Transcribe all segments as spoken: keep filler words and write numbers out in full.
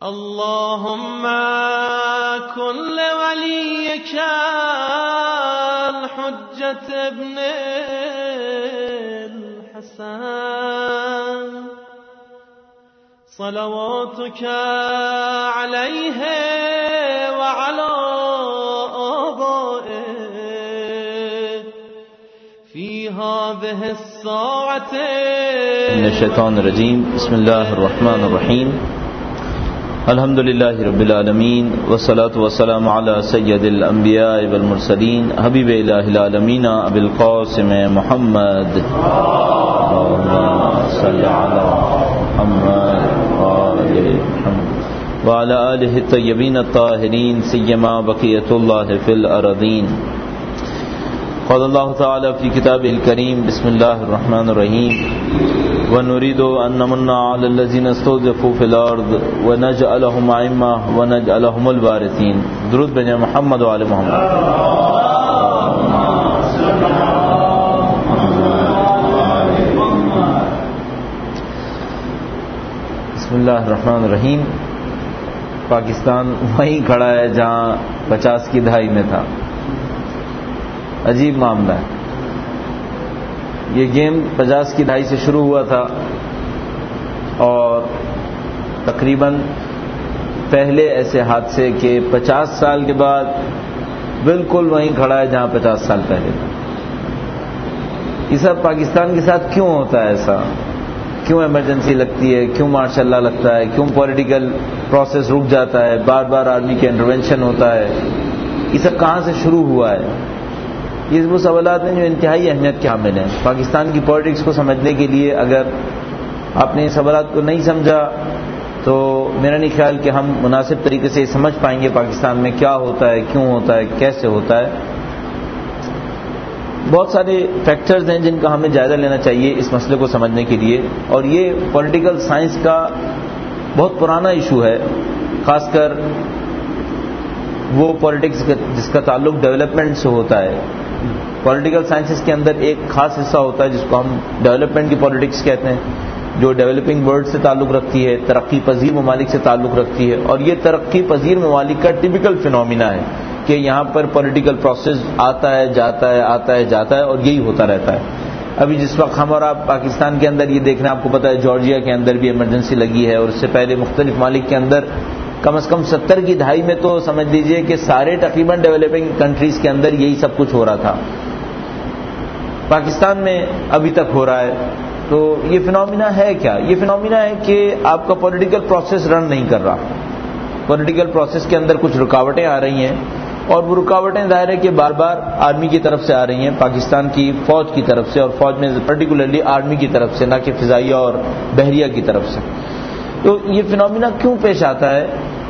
اللهم كن لوليك الحجة ابن الحسن صلواتك عليه وعلى آبائه في هذه الساعة من الشيطان الرجيم. بسم الله الرحمن الرحيم. الحمد لله رب العالمين والصلاة والسلام على سيد الأنبياء والمرسلين حبيب إله العالمين أبي القاسم محمد اللهم صل على محمد وآل محمد وعلى آله الطيبين الطاهرين سيما بقية الله في الأرضين. قال الله تعالى في كتابه الكريم بسم الله الرحمن الرحيم ونريد أن نمن على الذين استضعفوا في الأرض ونجعلهم أئمة ونجعلهم الوارثين. درود بن محمد وعلى محمد. بسم اللہ الرحمن الرحیم. پاکستان وہیں کھڑا ہے جہاں پچاس کی دہائی میں تھا. عجیب معاملہ ہے. یہ گیم پچاس کی دہائی سے شروع ہوا تھا اور تقریباً پہلے ایسے حادثے کہ پچاس سال کے بعد بالکل وہیں کھڑا ہے جہاں پچاس سال پہلے تھا. یہ سب پاکستان کے ساتھ کیوں ہوتا ہے ایسا؟ کیوں ایمرجنسی لگتی ہے؟ کیوں ماشاء اللہ لگتا ہے؟ کیوں پولیٹیکل پروسیس رک جاتا ہے؟ بار بار آرمی کے انٹروینشن ہوتا ہے؟ یہ سب کہاں سے شروع ہوا ہے؟ یہ وہ سوالات ہیں جو انتہائی اہمیت کے حامل ہیں. پاکستان کی پولیٹکس کو سمجھنے کے لیے اگر آپ نے ان سوالات کو نہیں سمجھا تو میرا نہیں خیال کہ ہم مناسب طریقے سے سمجھ پائیں گے پاکستان میں کیا ہوتا ہے، کیوں ہوتا ہے، کیسے ہوتا ہے. بہت سارے فیکٹرز ہیں جن کا ہمیں جائزہ لینا چاہیے اس مسئلے کو سمجھنے کے لیے، اور یہ پولیٹیکل سائنس کا بہت پرانا ایشو ہے. خاص کر وہ پولیٹکس جس کا تعلق ڈیولپمنٹ سے ہوتا ہے. پولیٹیکل سائنسز کے اندر ایک خاص حصہ ہوتا ہے جس کو ہم ڈیولپمنٹ کی پولیٹکس کہتے ہیں، جو ڈیولپنگ ورلڈ سے تعلق رکھتی ہے، ترقی پذیر ممالک سے تعلق رکھتی ہے. اور یہ ترقی پذیر ممالک کا ٹپیکل فینومینا ہے کہ یہاں پر پولیٹیکل پروسیس آتا ہے جاتا ہے آتا ہے جاتا ہے اور یہی ہوتا رہتا ہے. ابھی جس وقت ہم اور آپ پاکستان کے اندر یہ دیکھ رہے ہیں، آپ کو پتہ ہے جارجیا کے اندر بھی ایمرجنسی لگی ہے، اور اس سے پہلے مختلف ممالک کے اندر کم از کم ستر کی دہائی میں تو سمجھ لیجئے کہ سارے تقریباً ڈیولپنگ کنٹریز کے اندر یہی سب کچھ ہو رہا تھا. پاکستان میں ابھی تک ہو رہا ہے. تو یہ فینومینا ہے کیا؟ یہ فینومینا ہے کہ آپ کا پولیٹیکل پروسیس رن نہیں کر رہا. پولیٹیکل پروسیس کے اندر کچھ رکاوٹیں آ رہی ہیں، اور وہ رکاوٹیں ظاہر ہے کہ بار بار آرمی کی طرف سے آ رہی ہیں، پاکستان کی فوج کی طرف سے، اور فوج میں پرٹیکولرلی آرمی کی طرف سے، نہ کہ فضائیہ اور بحریہ کی طرف سے. تو یہ فینومینا کیوں پیش آتا ہے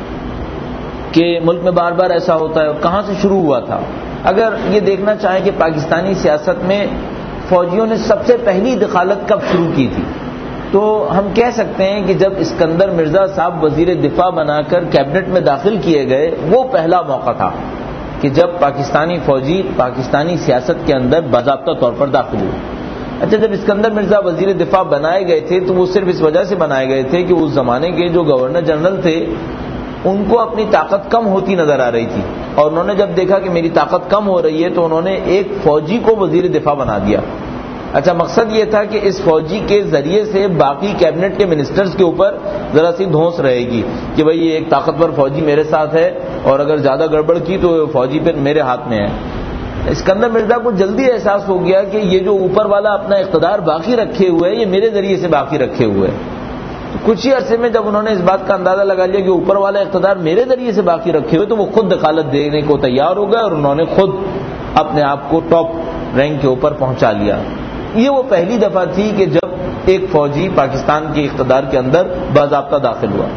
کہ ملک میں بار بار ایسا ہوتا ہے، اور کہاں سے شروع ہوا تھا؟ اگر یہ دیکھنا چاہیں کہ پاکستانی سیاست میں فوجیوں نے سب سے پہلی دخالت کب شروع کی تھی، تو ہم کہہ سکتے ہیں کہ جب اسکندر مرزا صاحب وزیر دفاع بنا کر کیبنٹ میں داخل کیے گئے، وہ پہلا موقع تھا کہ جب پاکستانی فوجی پاکستانی سیاست کے اندر باضابطہ طور پر داخل ہوئے. اچھا، جب اسکندر مرزا وزیر دفاع بنائے گئے تھے تو وہ صرف اس وجہ سے بنائے گئے تھے کہ اس زمانے کے جو گورنر جنرل تھے ان کو اپنی طاقت کم ہوتی نظر آ رہی تھی، اور انہوں نے جب دیکھا کہ میری طاقت کم ہو رہی ہے تو انہوں نے ایک فوجی کو وزیر دفاع بنا دیا. اچھا، مقصد یہ تھا کہ اس فوجی کے ذریعے سے باقی کیبنٹ کے منسٹرز کے اوپر ذرا سی دھونس رہے گی کہ بھئی یہ ایک طاقتور فوجی میرے ساتھ ہے، اور اگر زیادہ گڑبڑ کی تو فوجی پھر میرے ہاتھ میں ہے. اسکندر مرزا کو جلدی احساس ہو گیا کہ یہ جو اوپر والا اپنا اقتدار باقی رکھے ہوئے ہے، یہ میرے ذریعے سے باقی رکھے ہوئے ہے. کچھ ہی عرصے میں جب انہوں نے اس بات کا اندازہ لگا لیا کہ اوپر والا اقتدار میرے ذریعے سے باقی رکھے ہوئے، تو وہ خود دخالت دینے کو تیار ہو گئے، اور انہوں نے خود اپنے آپ کو ٹاپ رینک کے اوپر پہنچا لیا. یہ وہ پہلی دفعہ تھی کہ جب ایک فوجی پاکستان کے اقتدار کے اندر باضابطہ داخل ہوا.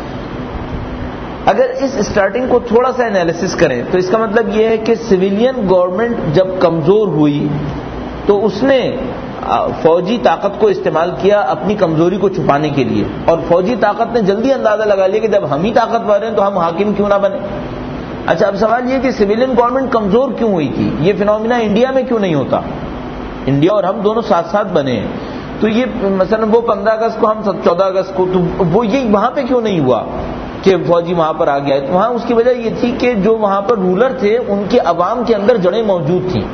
اگر اس اسٹارٹنگ کو تھوڑا سا انالیسس کریں تو اس کا مطلب یہ ہے کہ سویلین گورنمنٹ جب کمزور ہوئی تو اس نے فوجی طاقت کو استعمال کیا اپنی کمزوری کو چھپانے کے لیے، اور فوجی طاقت نے جلدی اندازہ لگا لیا کہ جب ہم ہی طاقتور ہیں تو ہم حاکم کیوں نہ بنے. اچھا، اب سوال یہ کہ سویلین گورنمنٹ کمزور کیوں ہوئی تھی؟ یہ فینومینا انڈیا میں کیوں نہیں ہوتا؟ انڈیا اور ہم دونوں ساتھ ساتھ بنے ہیں، تو یہ مثلا وہ پندرہ اگست کو، ہم چودہ اگست کو، تو وہ یہ وہاں پہ کیوں نہیں ہوا؟ کہ فوجی وہاں پر آ گیا ہے. وہاں اس کی وجہ یہ تھی کہ جو وہاں پر رولر تھے ان کے عوام کے اندر جڑیں موجود تھیں.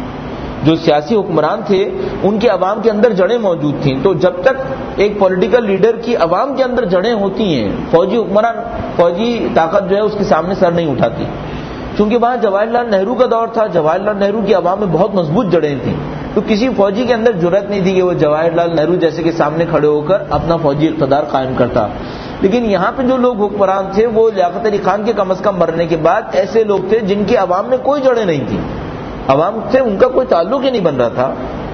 جو سیاسی حکمران تھے ان کے عوام کے اندر جڑیں موجود تھیں. تو جب تک ایک پولیٹیکل لیڈر کی عوام کے اندر جڑیں ہوتی ہیں, فوجی حکمران فوجی طاقت جو ہے اس کے سامنے سر نہیں اٹھاتی. چونکہ وہاں جواہر لال نہرو کا دور تھا, جواہر لال نہرو کی عوام میں بہت مضبوط جڑیں تھیں, تو کسی فوجی کے اندر جرأت نہیں تھی کہ وہ جواہر لال نہرو جیسے کے سامنے کھڑے ہو کر اپنا فوجی اقتدار قائم کرتا. لیکن یہاں پہ جو لوگ حکمران تھے وہ لیاقت علی خان کے کم از کم مرنے کے بعد ایسے لوگ تھے جن کی عوام میں کوئی جڑیں نہیں تھیں, عوام سے ان کا کوئی تعلق ہی نہیں بن رہا تھا.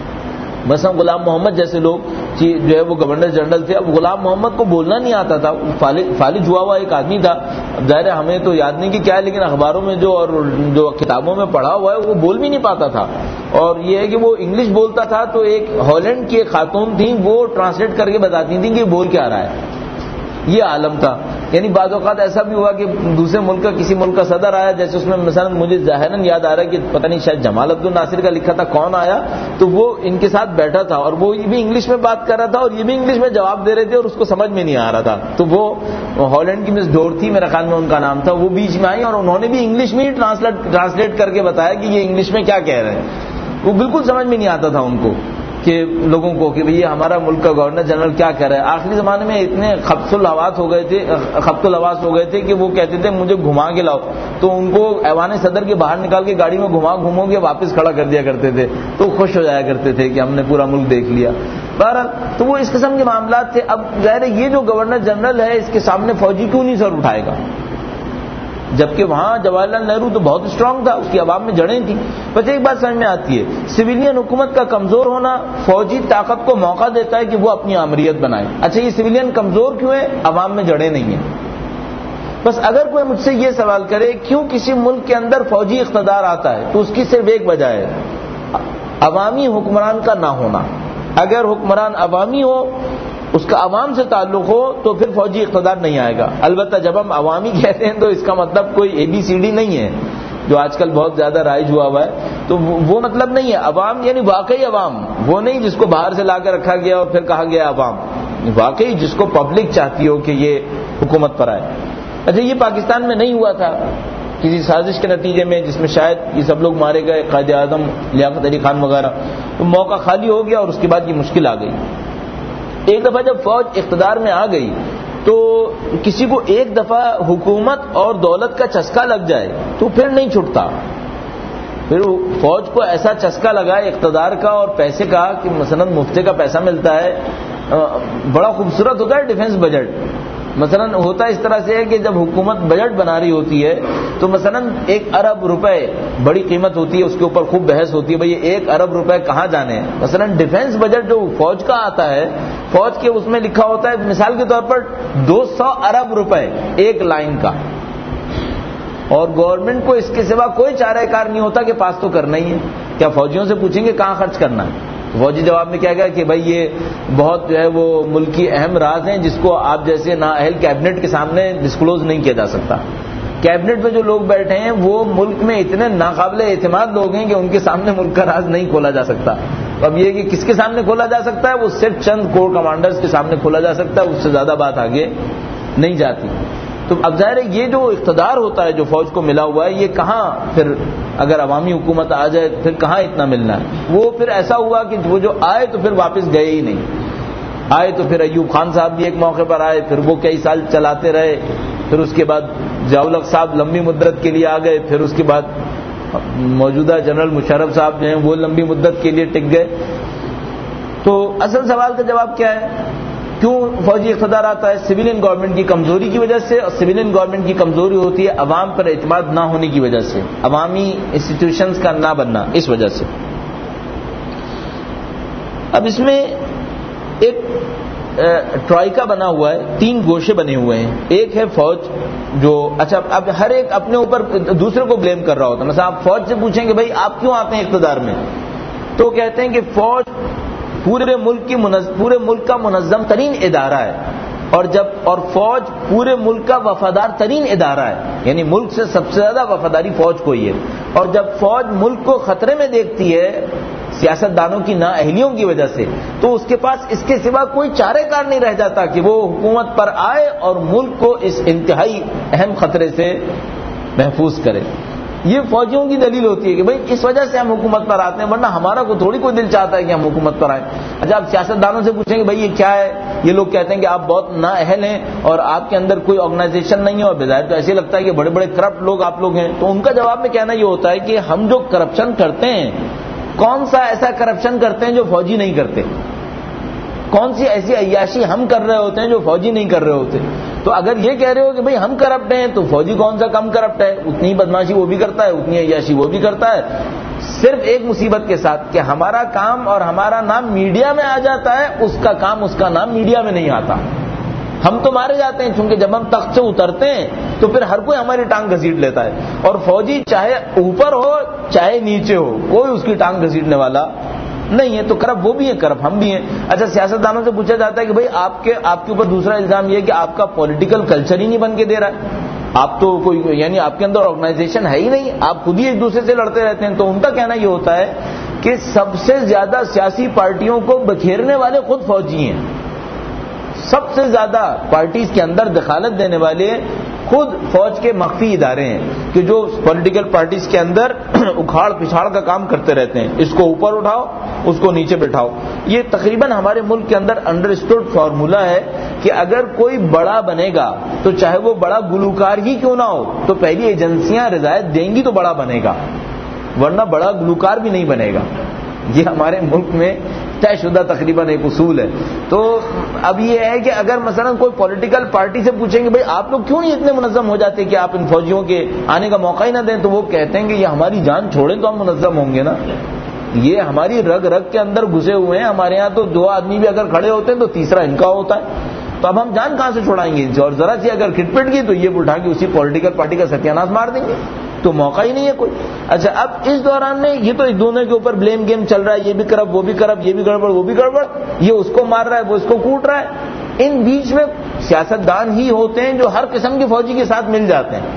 مثلا غلام محمد جیسے لوگ جو ہے وہ گورنر جنرل تھے. اب غلام محمد کو بولنا نہیں آتا تھا, فالج ہوا ہوا ایک آدمی تھا. ظاہر ہے ہمیں تو یاد نہیں کہ کیا ہے, لیکن اخباروں میں جو اور جو کتابوں میں پڑھا ہوا ہے وہ بول بھی نہیں پاتا تھا. اور یہ ہے کہ وہ انگلش بولتا تھا تو ایک ہالینڈ کی ایک خاتون تھیں وہ ٹرانسلیٹ کر کے بتاتی تھیں کہ بول کیا رہا ہے. یہ عالم تھا. یعنی بعض اوقات ایسا بھی ہوا کہ دوسرے ملک کا کسی ملک کا صدر آیا, جیسے اس میں مثلا مجھے ظاہراً یاد آ رہا ہے کہ پتہ نہیں شاید جمال عبد الناصر کا لکھا تھا کون آیا, تو وہ ان کے ساتھ بیٹھا تھا اور وہ یہ بھی انگلش میں بات کر رہا تھا اور یہ بھی انگلش میں جواب دے رہے تھے اور اس کو سمجھ میں نہیں آ رہا تھا. تو وہ ہالینڈ کی مس ڈورتھی میرے خیال میں ان کا نام تھا, وہ بیچ میں آئی اور انہوں نے بھی انگلش میں ہی ٹرانسلیٹ ٹرانسلیٹ کر کے بتایا کہ یہ انگلش میں کیا کہہ رہے ہیں. وہ بالکل سمجھ میں نہیں آتا تھا ان کو کہ لوگوں کو کہ بھئی ہمارا ملک کا گورنر جنرل کیا کہہ رہا ہے. آخری زمانے میں اتنے خبط الحواس ہو گئے تھے خبط الحواس ہو گئے تھے کہ وہ کہتے تھے مجھے گھما کے لاؤ, تو ان کو ایوان صدر کے باہر نکال کے گاڑی میں گھما گھومو کے واپس کھڑا کر دیا کرتے تھے, تو خوش ہو جایا کرتے تھے کہ ہم نے پورا ملک دیکھ لیا. بہرحال تو وہ اس قسم کے معاملات تھے. اب ظاہر ہے یہ جو گورنر جنرل ہے اس کے سامنے فوجی کیوں نہیں سر اٹھائے گا, جبکہ وہاں جواہر لال نہرو تو بہت اسٹرانگ تھا, اس کی عوام میں جڑیں تھیں. بس ایک بات سمجھ میں آتی ہے, سویلین حکومت کا کمزور ہونا فوجی طاقت کو موقع دیتا ہے کہ وہ اپنی آمریت بنائے. اچھا یہ سویلین کمزور کیوں ہے, عوام میں جڑیں نہیں ہیں. بس اگر کوئی مجھ سے یہ سوال کرے کیوں کسی ملک کے اندر فوجی اقتدار آتا ہے, تو اس کی صرف ایک وجہ ہے, عوامی حکمران کا نہ ہونا. اگر حکمران عوامی ہو, اس کا عوام سے تعلق ہو, تو پھر فوجی اقتدار نہیں آئے گا. البتہ جب ہم عوامی کہتے ہیں تو اس کا مطلب کوئی اے بی سی ڈی نہیں ہے جو آج کل بہت زیادہ رائج ہوا ہوا ہے, تو وہ مطلب نہیں ہے. عوام یعنی واقعی عوام, وہ نہیں جس کو باہر سے لا کر رکھا گیا اور پھر کہا گیا عوام, واقعی جس کو پبلک چاہتی ہو کہ یہ حکومت پر آئے. اچھا یہ پاکستان میں نہیں ہوا تھا کسی سازش کے نتیجے میں جس میں شاید یہ سب لوگ مارے گئے, قائد اعظم لیاقت علی خان وغیرہ, تو موقع خالی ہو گیا اور اس کے بعد یہ مشکل آ گئی. ایک دفعہ جب فوج اقتدار میں آ گئی تو کسی کو ایک دفعہ حکومت اور دولت کا چسکا لگ جائے تو پھر نہیں چھٹتا. پھر فوج کو ایسا چسکا لگا اقتدار کا اور پیسے کا کہ مثلا مفتے کا پیسہ ملتا ہے, بڑا خوبصورت ہوتا ہے ڈیفنس بجٹ. مثلا ہوتا اس طرح سے ہے کہ جب حکومت بجٹ بنا رہی ہوتی ہے تو مثلا ایک ارب روپے بڑی قیمت ہوتی ہے, اس کے اوپر خوب بحث ہوتی ہے بھئی ایک ارب روپے کہاں جانے ہیں. مثلا ڈیفنس بجٹ جو فوج کا آتا ہے, فوج کے اس میں لکھا ہوتا ہے مثال کے طور پر دو سو ارب روپے ایک لائن کا, اور گورنمنٹ کو اس کے سوا کوئی چارہ کار نہیں ہوتا کہ پاس تو کرنا ہی ہے. کیا فوجیوں سے پوچھیں گے کہاں خرچ کرنا ہے, فوجی جواب میں کیا گیا کہ بھائی یہ بہت جو ہے وہ ملک کی اہم راز ہیں جس کو آپ جیسے نااہل کیبنٹ کے سامنے ڈسکلوز نہیں کیا جا سکتا. کیبنٹ میں جو لوگ بیٹھے ہیں وہ ملک میں اتنے ناقابل اعتماد لوگ ہیں کہ ان کے سامنے ملک کا راز نہیں کھولا جا سکتا. اب یہ کہ کس کے سامنے کھولا جا سکتا ہے, وہ صرف چند کور کمانڈرز کے سامنے کھولا جا سکتا ہے, اس سے زیادہ بات آگے نہیں جاتی. تو اب ظاہر ہے یہ جو اقتدار ہوتا ہے جو فوج کو ملا ہوا ہے, یہ کہاں پھر اگر عوامی حکومت آ جائے پھر کہاں اتنا ملنا ہے. وہ پھر ایسا ہوا کہ وہ جو آئے تو پھر واپس گئے ہی نہیں. آئے تو پھر ایوب خان صاحب بھی ایک موقع پر آئے, پھر وہ کئی سال چلاتے رہے, پھر اس کے بعد ضیاء-ال-حق صاحب لمبی مدت کے لیے آ گئے, پھر اس کے بعد موجودہ جنرل مشرف صاحب جو ہیں وہ لمبی مدت کے لیے ٹک گئے. تو اصل سوال کا جواب کیا ہے, کیوں فوجی اقتدار آتا ہے؟ سویلین گورنمنٹ کی کمزوری کی وجہ سے, اور سویلین گورنمنٹ کی کمزوری ہوتی ہے عوام پر اعتماد نہ ہونے کی وجہ سے, عوامی انسٹیٹیوشنز کا نہ بننا اس وجہ سے. اب اس میں ایک ٹرائیکا بنا ہوا ہے, تین گوشے بنے ہوئے ہیں. ایک ہے فوج جو, اچھا اب ہر ایک اپنے اوپر دوسرے کو بلیم کر رہا ہوتا ہے. مثلا آپ فوج سے پوچھیں کہ بھائی آپ کیوں آتے ہیں اقتدار میں, تو کہتے ہیں کہ فوج پورے ملک کی پورے ملک کا منظم ترین ادارہ ہے, اور جب اور فوج پورے ملک کا وفادار ترین ادارہ ہے, یعنی ملک سے سب سے زیادہ وفاداری فوج کو ہی ہے. اور جب فوج ملک کو خطرے میں دیکھتی ہے, سیاستدانوں کی نااہلیوں کی وجہ سے، تو اس کے پاس اس کے سوا کوئی چارہ کار نہیں رہ جاتا کہ وہ حکومت پر آئے اور ملک کو اس انتہائی اہم خطرے سے محفوظ کرے۔ یہ فوجیوں کی دلیل ہوتی ہے کہ بھئی اس وجہ سے ہم حکومت پر آتے ہیں، ورنہ ہمارا کو تھوڑی کوئی دل چاہتا ہے کہ ہم حکومت پر آئیں۔ اچھا، آپ سیاستدانوں سے پوچھیں گے بھئی یہ کیا ہے، یہ لوگ کہتے ہیں کہ آپ بہت نااہل ہیں اور آپ کے اندر کوئی آرگنائزیشن نہیں ہے، اور بظاہر تو ایسے لگتا ہے کہ بڑے بڑے کرپٹ لوگ آپ لوگ ہیں۔ تو ان کا جواب میں کہنا یہ ہوتا ہے کہ ہم جو کرپشن کرتے ہیں، کون سا ایسا کرپشن کرتے ہیں جو فوجی نہیں کرتے؟ کون سی ایسی عیاشی ہم کر رہے ہوتے ہیں جو فوجی نہیں کر رہے ہوتے؟ تو اگر یہ کہہ رہے ہو کہ بھئی ہم کرپٹ ہیں تو فوجی کون سا کم کرپٹ ہے؟ اتنی بدماشی وہ بھی کرتا ہے، اتنی عیاشی وہ بھی کرتا ہے، صرف ایک مصیبت کے ساتھ کہ ہمارا کام اور ہمارا نام میڈیا میں آ جاتا ہے، اس کا کام اس کا نام میڈیا میں نہیں آتا۔ ہم تو مارے جاتے ہیں، چونکہ جب ہم تخت سے اترتے ہیں تو پھر ہر کوئی ہماری ٹانگ گھسیٹ لیتا ہے، اور فوجی چاہے اوپر ہو چاہے نیچے ہو، کوئی اس کی ٹانگ گھسیٹنے والا نہیں ہے۔ تو کرپ وہ بھی ہیں، کرپ ہم بھی ہیں۔ اچھا، سیاستدانوں سے پوچھا جاتا ہے کہ بھئی آپ کے آپ کے اوپر دوسرا الزام یہ ہے کہ آپ کا پولیٹیکل کلچر ہی نہیں بن کے دے رہا ہے، آپ تو کوئی یعنی آپ کے اندر آرگنائزیشن ہے ہی نہیں، آپ خود ہی ایک دوسرے سے لڑتے رہتے ہیں۔ تو ان کا کہنا یہ ہوتا ہے کہ سب سے زیادہ سیاسی پارٹیوں کو بکھیرنے والے خود فوجی ہیں، سب سے زیادہ پارٹیز کے اندر دخالت دینے والے خود فوج کے مخفی ادارے ہیں کہ جو پولیٹیکل پارٹیز کے اندر اکھاڑ پچھاڑ کا کام کرتے رہتے ہیں، اس کو اوپر اٹھاؤ اس کو نیچے بٹھاؤ۔ یہ تقریباً ہمارے ملک کے اندر انڈرسٹوڈ فارمولا ہے کہ اگر کوئی بڑا بنے گا تو چاہے وہ بڑا گلوکار ہی کیوں نہ ہو، تو پہلی ایجنسیاں رضایت دیں گی تو بڑا بنے گا، ورنہ بڑا گلوکار بھی نہیں بنے گا۔ یہ ہمارے ملک میں طے شدہ تقریباً ایک اصول ہے۔ تو اب یہ ہے کہ اگر مثلا کوئی پولیٹیکل پارٹی سے پوچھیں گے بھئی آپ لوگ کیوں نہیں اتنے منظم ہو جاتے کہ آپ ان فوجیوں کے آنے کا موقع ہی نہ دیں، تو وہ کہتے ہیں کہ یہ ہماری جان چھوڑیں تو ہم منظم ہوں گے نا، یہ ہماری رگ رگ کے اندر گھسے ہوئے ہیں، ہمارے ہاں تو دو آدمی بھی اگر کھڑے ہوتے ہیں تو تیسرا ان کا ہوتا ہے، تو اب ہم جان کہاں سے چھوڑائیں گے ان سے، اور ذرا سی اگر کھٹ پٹ کی تو یہ اٹھا کے اسی پولیٹیکل پارٹی کا ستیاناش مار دیں گے، تو موقع ہی نہیں ہے کوئی۔ اچھا، اب اس دوران میں یہ تو ایک دونوں کے اوپر بلیم گیم چل رہا ہے، یہ بھی کرپ وہ بھی کرپ، یہ بھی گڑبڑ وہ بھی گڑبڑ، یہ اس کو مار رہا ہے وہ اس کو کوٹ رہا ہے۔ ان بیچ میں سیاستدان ہی ہوتے ہیں جو ہر قسم کے فوجی کے ساتھ مل جاتے ہیں۔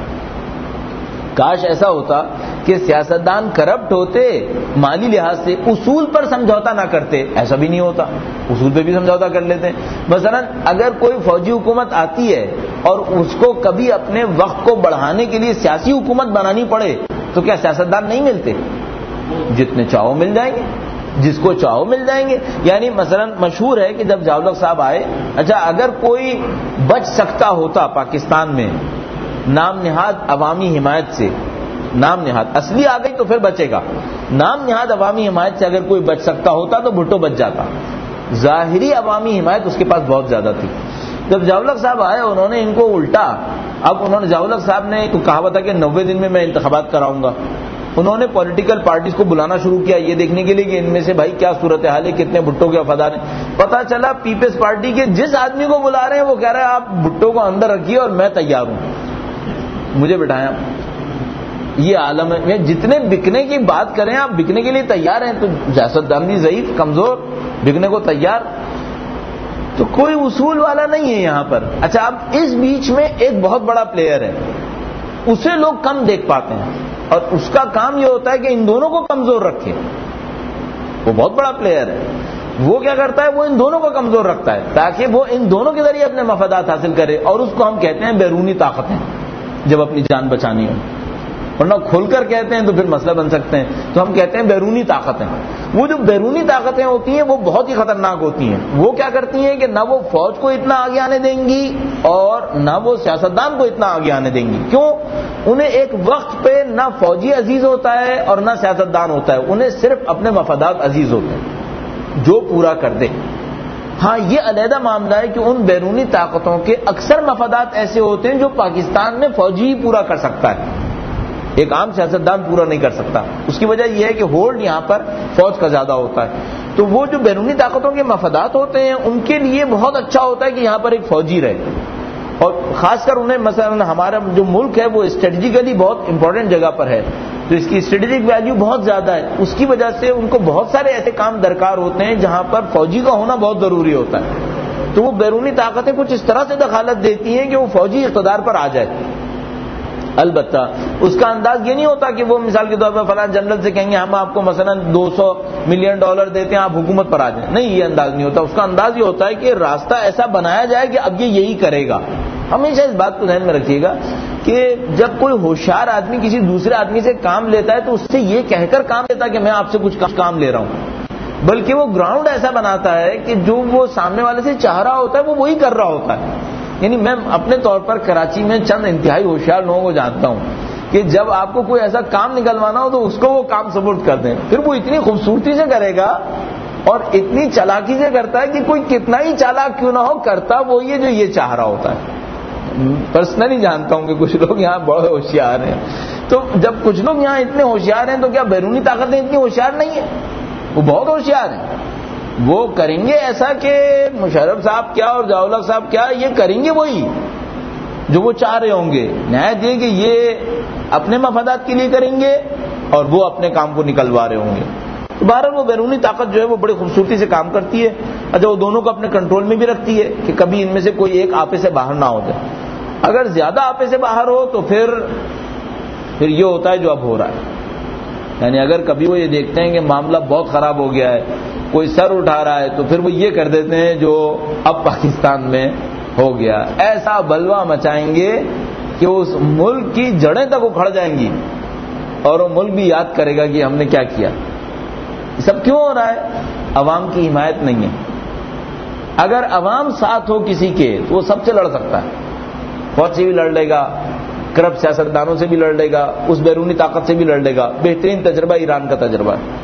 کاش ایسا ہوتا کہ سیاستدان کرپٹ ہوتے، مالی لحاظ سے اصول پر سمجھوتا نہ کرتے، ایسا بھی نہیں ہوتا، اصول پہ بھی سمجھوتا کر لیتے ہیں۔ مثلا اگر کوئی فوجی حکومت آتی ہے اور اس کو کبھی اپنے وقت کو بڑھانے کے لیے سیاسی حکومت بنانی پڑے تو کیا سیاستدان نہیں ملتے؟ جتنے چاہو مل جائیں گے، جس کو چاہو مل جائیں گے۔ یعنی مثلا مشہور ہے کہ جب ضیاء الحق صاحب آئے، اچھا اگر کوئی بچ سکتا ہوتا پاکستان میں نام نہاد عوامی حمایت سے، نام نہاد اصلی آ گئی تو پھر بچے گا، نام نہاد عوامی حمایت سے اگر کوئی بچ سکتا ہوتا تو بھٹو بچ جاتا، ظاہری عوامی حمایت اس کے پاس بہت زیادہ تھی۔ جب ضیاء الحق صاحب آئے انہوں نے ان کو الٹا، اب انہوں نے ضیاء الحق صاحب نے ایک کہاوت ہے کہ نوے دن میں میں انتخابات کراؤں گا، انہوں نے پولیٹیکل پارٹیز کو بلانا شروع کیا یہ دیکھنے کے لیے کہ ان میں سے بھائی کیا صورتحال ہے، کتنے بھٹو کے وفادار ہیں۔ پتا چلا پیپلز پارٹی کے جس آدمی کو بلا رہے ہیں وہ کہہ رہے ہیں آپ بھٹو کو اندر رکھیے اور میں تیار ہوں، مجھے بٹھایا۔ یہ عالم ہے، جتنے بکنے کی بات کریں آپ بکنے کے لیے تیار ہیں، تو سیاستدان بھی ضعیف کمزور، بکنے کو تیار، تو کوئی اصول والا نہیں ہے یہاں پر۔ اچھا، اب اس بیچ میں ایک بہت بڑا پلیئر ہے، اسے لوگ کم دیکھ پاتے ہیں، اور اس کا کام یہ ہوتا ہے کہ ان دونوں کو کمزور رکھے۔ وہ بہت بڑا پلیئر ہے، وہ کیا کرتا ہے، وہ ان دونوں کو کمزور رکھتا ہے تاکہ وہ ان دونوں کے ذریعے اپنے مفادات حاصل کرے، اور اس کو ہم کہتے ہیں بیرونی طاقتیں، جب اپنی جان بچانی ہو، ورنہ کھول کر کہتے ہیں تو پھر مسئلہ بن سکتے ہیں، تو ہم کہتے ہیں بیرونی طاقتیں۔ وہ جو بیرونی طاقتیں ہوتی ہیں وہ بہت ہی خطرناک ہوتی ہیں۔ وہ کیا کرتی ہیں کہ نہ وہ فوج کو اتنا آگے آنے دیں گی اور نہ وہ سیاستدان کو اتنا آگے آنے دیں گی۔ کیوں؟ انہیں ایک وقت پہ نہ فوجی عزیز ہوتا ہے اور نہ سیاستدان ہوتا ہے، انہیں صرف اپنے مفادات عزیز ہوتے ہیں، جو پورا کر دے۔ ہاں، یہ علیحدہ معاملہ ہے کہ ان بیرونی طاقتوں کے اکثر مفادات ایسے ہوتے ہیں جو پاکستان میں فوجی ہی پورا کر سکتا ہے، ایک عام سیاستدان پورا نہیں کر سکتا۔ اس کی وجہ یہ ہے کہ ہولڈ یہاں پر فوج کا زیادہ ہوتا ہے، تو وہ جو بیرونی طاقتوں کے مفادات ہوتے ہیں ان کے لیے بہت اچھا ہوتا ہے کہ یہاں پر ایک فوجی رہے، اور خاص کر انہیں مثلا ہمارا جو ملک ہے وہ اسٹریٹجیکلی بہت امپورٹنٹ جگہ پر ہے، تو اس کی اسٹریٹجک ویلیو بہت زیادہ ہے، اس کی وجہ سے ان کو بہت سارے ایسے کام درکار ہوتے ہیں جہاں پر فوجی کا ہونا بہت ضروری ہوتا ہے، تو وہ بیرونی طاقتیں کچھ اس طرح سے دخالت دیتی ہیں کہ وہ فوجی اقتدار پر آ جائے۔ البتہ اس کا انداز یہ نہیں ہوتا کہ وہ مثال کے طور پر فلاں جنرل سے کہیں گے ہم آپ کو مثلا دو سو ملین ڈالر دیتے ہیں آپ حکومت پر آ جائیں. نہیں, یہ انداز نہیں ہوتا. اس کا انداز یہ ہوتا ہے کہ راستہ ایسا بنایا جائے کہ اب یہ یہی کرے گا. ہمیشہ اس بات کو ذہن میں رکھیے گا کہ جب کوئی ہوشیار آدمی کسی دوسرے آدمی سے کام لیتا ہے تو اس سے یہ کہہ کر کام لیتا ہے کہ میں آپ سے کچھ کام لے رہا ہوں, بلکہ وہ گراؤنڈ ایسا بناتا ہے کہ جو وہ سامنے والے سے چاہ رہا ہوتا ہے وہ وہی کر رہا ہوتا ہے. یعنی میں اپنے طور پر کراچی میں چند انتہائی ہوشیار لوگوں کو جانتا ہوں کہ جب آپ کو کوئی ایسا کام نکلوانا ہو تو اس کو وہ کام سپورٹ کر دیں, پھر وہ اتنی خوبصورتی سے کرے گا اور اتنی چالاکی سے کرتا ہے کہ کوئی کتنا ہی چالاک کیوں نہ ہو کرتا وہی ہے جو یہ چاہ رہا ہوتا ہے. پرسنلی جانتا ہوں کہ کچھ لوگ یہاں بڑے ہوشیار ہیں. تو جب کچھ لوگ یہاں اتنے ہوشیار ہیں تو کیا بیرونی طاقتیں اتنی ہوشیار نہیں ہیں؟ وہ بہت ہوشیار ہیں. وہ کریں گے ایسا کہ مشرف صاحب کیا اور ضیاء الحق صاحب کیا یہ کریں گے وہی جو وہ چاہ رہے ہوں گے. نہایت یہ کہ یہ اپنے مفادات کے لیے کریں گے اور وہ اپنے کام کو نکلوا رہے ہوں گے. بہرحال وہ بیرونی طاقت جو ہے وہ بڑی خوبصورتی سے کام کرتی ہے. اچھا, وہ دونوں کو اپنے کنٹرول میں بھی رکھتی ہے کہ کبھی ان میں سے کوئی ایک آپے سے باہر نہ ہو جائے. اگر زیادہ آپے سے باہر ہو تو پھر پھر یہ ہوتا ہے جو اب ہو رہا ہے. یعنی اگر کبھی وہ یہ دیکھتے ہیں کہ معاملہ بہت خراب ہو گیا ہے, کوئی سر اٹھا رہا ہے, تو پھر وہ یہ کر دیتے ہیں جو اب پاکستان میں ہو گیا. ایسا بلوا مچائیں گے کہ اس ملک کی جڑیں تک اکھڑ جائیں گی اور وہ ملک بھی یاد کرے گا کہ ہم نے کیا کیا. سب کیوں ہو رہا ہے؟ عوام کی حمایت نہیں ہے. اگر عوام ساتھ ہو کسی کے تو وہ سب سے لڑ سکتا ہے. فوج سے بھی لڑ لے گا, کرپٹ سیاستدانوں سے بھی لڑ لے گا, اس بیرونی طاقت سے بھی لڑ لے گا. بہترین تجربہ ایران کا تجربہ ہے.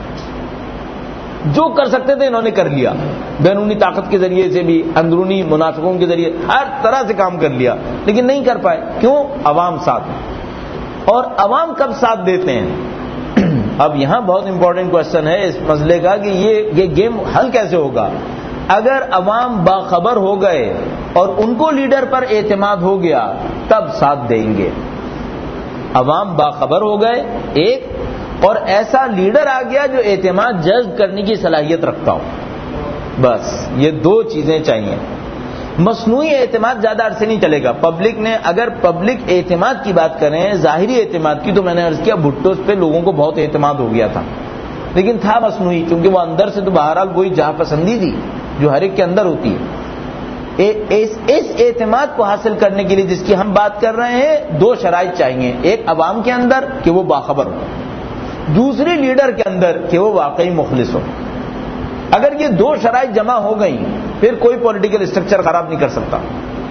جو کر سکتے تھے انہوں نے کر لیا, بیرونی طاقت کے ذریعے سے بھی, اندرونی منافقوں کے ذریعے, ہر طرح سے کام کر لیا, لیکن نہیں کر پائے. کیوں؟ عوام ساتھ ہے. اور عوام کب ساتھ دیتے ہیں؟ اب یہاں بہت امپورٹنٹ کوشچن ہے اس مسئلے کا کہ یہ یہ گیم حل کیسے ہوگا. اگر عوام باخبر ہو گئے اور ان کو لیڈر پر اعتماد ہو گیا تب ساتھ دیں گے. عوام باخبر ہو گئے ایک, اور ایسا لیڈر آ گیا جو اعتماد جذب کرنے کی صلاحیت رکھتا ہو. بس یہ دو چیزیں چاہیے. مصنوعی اعتماد زیادہ عرصے نہیں چلے گا. پبلک نے اگر پبلک اعتماد کی بات کریں, ظاہری اعتماد کی, تو میں نے عرض کیا بھٹو پہ لوگوں کو بہت اعتماد ہو گیا تھا, لیکن تھا مصنوعی, کیونکہ وہ اندر سے تو بہرحال وہی جہاں پسندی تھی جو ہر ایک کے اندر ہوتی ہے. اس اعتماد کو حاصل کرنے کے لیے جس کی ہم بات کر رہے ہیں, دو شرائط چاہیے. ایک عوام کے اندر کہ وہ باخبر ہو, دوسری لیڈر کے اندر کہ وہ واقعی مخلص ہو. اگر یہ دو شرائط جمع ہو گئیں پھر کوئی پولیٹیکل اسٹرکچر خراب نہیں کر سکتا.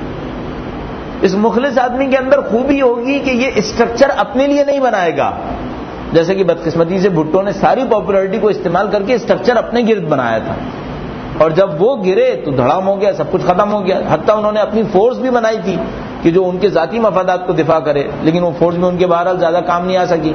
اس مخلص آدمی کے اندر خوبی ہوگی کہ یہ اسٹرکچر اپنے لیے نہیں بنائے گا, جیسے کہ بدقسمتی سے بھٹو نے ساری پاپولرٹی کو استعمال کر کے اسٹرکچر اپنے گرد بنایا تھا, اور جب وہ گرے تو دھڑام ہو گیا, سب کچھ ختم ہو گیا. حتیٰ انہوں نے اپنی فورس بھی بنائی تھی کہ جو ان کے ذاتی مفادات کو دفاع کرے, لیکن وہ فورس میں ان کے بہرحال زیادہ کام نہیں آ سکی.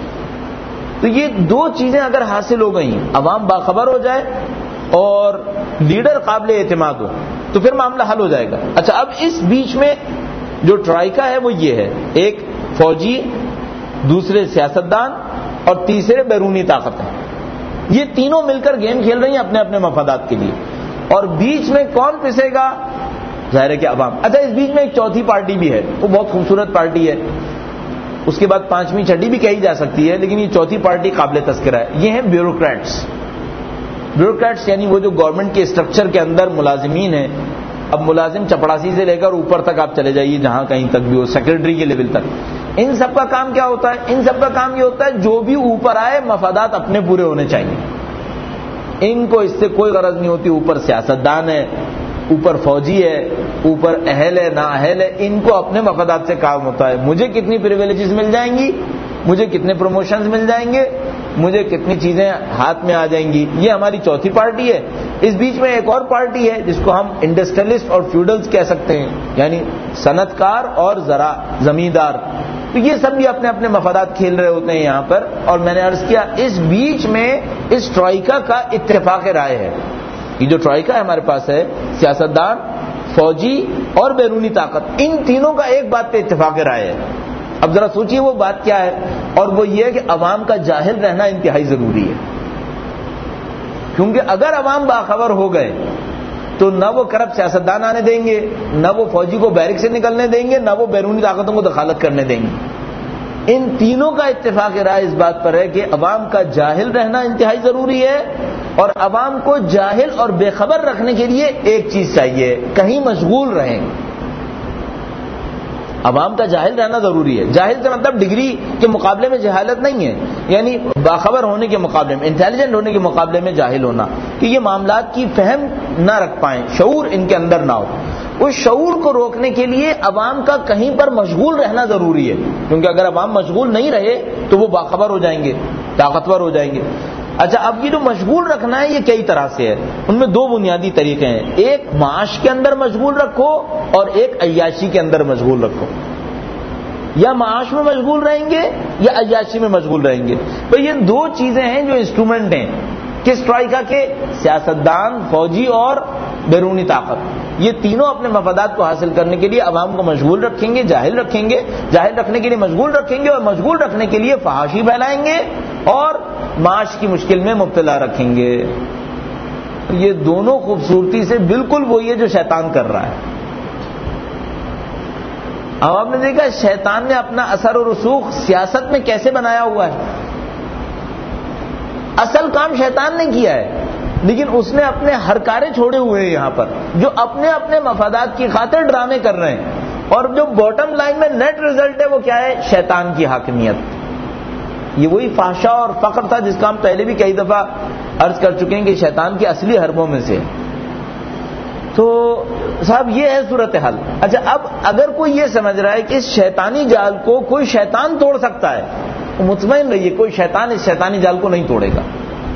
تو یہ دو چیزیں اگر حاصل ہو گئیں, عوام باخبر ہو جائے اور لیڈر قابل اعتماد ہو, تو پھر معاملہ حل ہو جائے گا. اچھا, اب اس بیچ میں جو ٹرائیکا ہے وہ یہ ہے, ایک فوجی, دوسرے سیاستدان اور تیسرے بیرونی طاقتیں. یہ تینوں مل کر گیم کھیل رہی ہیں اپنے اپنے مفادات کے لیے, اور بیچ میں کون پسے گا؟ ظاہر ہے کہ عوام. اچھا, اس بیچ میں ایک چوتھی پارٹی بھی ہے, وہ بہت خوبصورت پارٹی ہے, اس کے بعد پانچویں چھٹی بھی کہی جا سکتی ہے, لیکن یہ چوتھی پارٹی قابل تذکرہ ہے. یہ ہیں بیوروکریٹس. بیوروکریٹس یعنی وہ جو گورنمنٹ کے اسٹرکچر کے اندر ملازمین ہیں. اب ملازم چپڑاسی سے لے کر اوپر تک آپ چلے جائیے, جہاں کہیں تک بھی ہو, سیکرٹری کے لیول تک. ان سب کا کام کیا ہوتا ہے؟ ان سب کا کام یہ ہوتا ہے جو بھی اوپر آئے مفادات اپنے پورے ہونے چاہیے. ان کو اس سے کوئی غرض نہیں ہوتی اوپر سیاستدان ہے, اوپر فوجی ہے, اوپر اہل ہے, نااہل ہے, ان کو اپنے مفادات سے کام ہوتا ہے. مجھے کتنی پریویلیجز مل جائیں گی, مجھے کتنے پروموشنز مل جائیں گے, مجھے کتنی چیزیں ہاتھ میں آ جائیں گی. یہ ہماری چوتھی پارٹی ہے. اس بیچ میں ایک اور پارٹی ہے جس کو ہم انڈسٹریلسٹ اور فیوڈلز کہہ سکتے ہیں, یعنی صنعت کار اور زرا زمیندار. تو یہ سب بھی اپنے اپنے مفادات کھیل رہے ہوتے ہیں یہاں پر. اور میں نے عرض کیا اس بیچ میں اس ٹرائیکا کا اتفاق رائے ہے. یہ جو ٹرائیکا ہے ہمارے پاس ہے, سیاستدان, فوجی اور بیرونی طاقت, ان تینوں کا ایک بات پہ اتفاق رائے ہے. اب ذرا سوچئے وہ بات کیا ہے, اور وہ یہ ہے کہ عوام کا جاہل رہنا انتہائی ضروری ہے. کیونکہ اگر عوام باخبر ہو گئے تو نہ وہ کرپٹ سیاستدان آنے دیں گے, نہ وہ فوجی کو بیرک سے نکلنے دیں گے, نہ وہ بیرونی طاقتوں کو دخالت کرنے دیں گے. ان تینوں کا اتفاق رائے اس بات پر ہے کہ عوام کا جاہل رہنا انتہائی ضروری ہے، اور عوام کو جاہل اور بے خبر رکھنے کے لیے ایک چیز چاہیے، کہیں مشغول رہیں۔ عوام کا جاہل رہنا ضروری ہے۔ جاہل سے مطلب ڈگری کے مقابلے میں جہالت نہیں ہے، یعنی باخبر ہونے کے مقابلے میں، انٹیلیجنٹ ہونے کے مقابلے میں جاہل ہونا، کہ یہ معاملات کی فہم نہ رکھ پائیں، شعور ان کے اندر نہ ہو۔ اس شعور کو روکنے کے لیے عوام کا کہیں پر مشغول رہنا ضروری ہے، کیونکہ اگر عوام مشغول نہیں رہے تو وہ باخبر ہو جائیں گے، طاقتور ہو جائیں گے۔ اچھا، اب یہ جو مشغول رکھنا ہے یہ کئی طرح سے ہے، ان میں دو بنیادی طریقے ہیں، ایک معاش کے اندر مشغول رکھو اور ایک عیاشی کے اندر مشغول رکھو۔ یا معاش میں مشغول رہیں گے یا عیاشی میں مشغول رہیں گے۔ تو یہ دو چیزیں ہیں جو انسٹرومنٹ ہیں کس ٹرائکا کے؟ سیاستدان، فوجی اور بیرونی طاقت، یہ تینوں اپنے مفادات کو حاصل کرنے کے لیے عوام کو مشغول رکھیں گے، جاہل رکھیں گے، جاہل رکھنے کے لیے مشغول رکھیں گے، اور مشغول رکھنے کے لیے فحاشی پھیلائیں گے اور معاش کی مشکل میں مبتلا رکھیں گے۔ یہ دونوں خوبصورتی سے بالکل وہی ہے جو شیطان کر رہا ہے۔ اب آپ نے دیکھا شیطان نے اپنا اثر و رسوخ سیاست میں کیسے بنایا ہوا ہے۔ اصل کام شیطان نے کیا ہے، لیکن اس نے اپنے ہرکارے چھوڑے ہوئے ہیں یہاں پر، جو اپنے اپنے مفادات کی خاطر ڈرامے کر رہے ہیں، اور جو باٹم لائن میں نیٹ ریزلٹ ہے وہ کیا ہے؟ شیطان کی حاکمیت۔ یہ وہی فحشا اور فقر تھا جس کا ہم پہلے بھی کئی دفعہ عرض کر چکے ہیں کہ شیطان کی اصلی حربوں میں سے۔ تو صاحب یہ ہے صورتحال۔ اچھا، اب اگر کوئی یہ سمجھ رہا ہے کہ اس شیطانی جال کو کوئی شیطان توڑ سکتا ہے، تو مطمئن رہیے کوئی شیطان اس شیطانی جال کو نہیں توڑے گا۔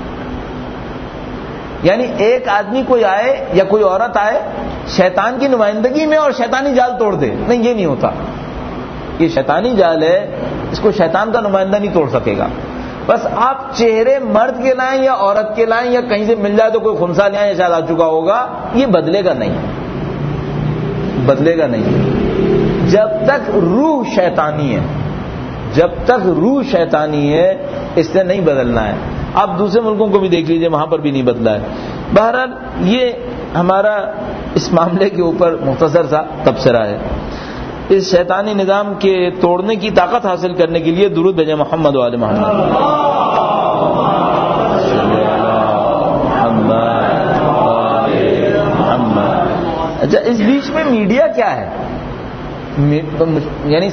یعنی ایک آدمی کوئی آئے یا کوئی عورت آئے شیطان کی نمائندگی میں اور شیطانی جال توڑ دے، نہیں، یہ نہیں ہوتا۔ یہ شیطانی جال ہے، اس کو شیطان کا نمائندہ نہیں توڑ سکے گا۔ بس آپ چہرے مرد کے لائیں یا عورت کے لائیں، یا کہیں سے مل جائے تو کوئی خنثی لائیں یا شاید آ چکا ہوگا، یہ بدلے گا نہیں، بدلے گا نہیں۔ جب تک روح شیطانی ہے، جب تک روح شیطانی ہے، اس سے نہیں بدلنا ہے۔ آپ دوسرے ملکوں کو بھی دیکھ لیجئے، وہاں پر بھی نہیں بدلا ہے۔ بہرحال یہ ہمارا اس معاملے کے اوپر مختصر سا تبصرہ ہے۔ اس شیطانی نظام کے توڑنے کی طاقت حاصل کرنے کے لیے درود بھیجیں محمد و آل محمد۔ اچھا، اس بیچ میں میڈیا کیا ہے؟ یعنی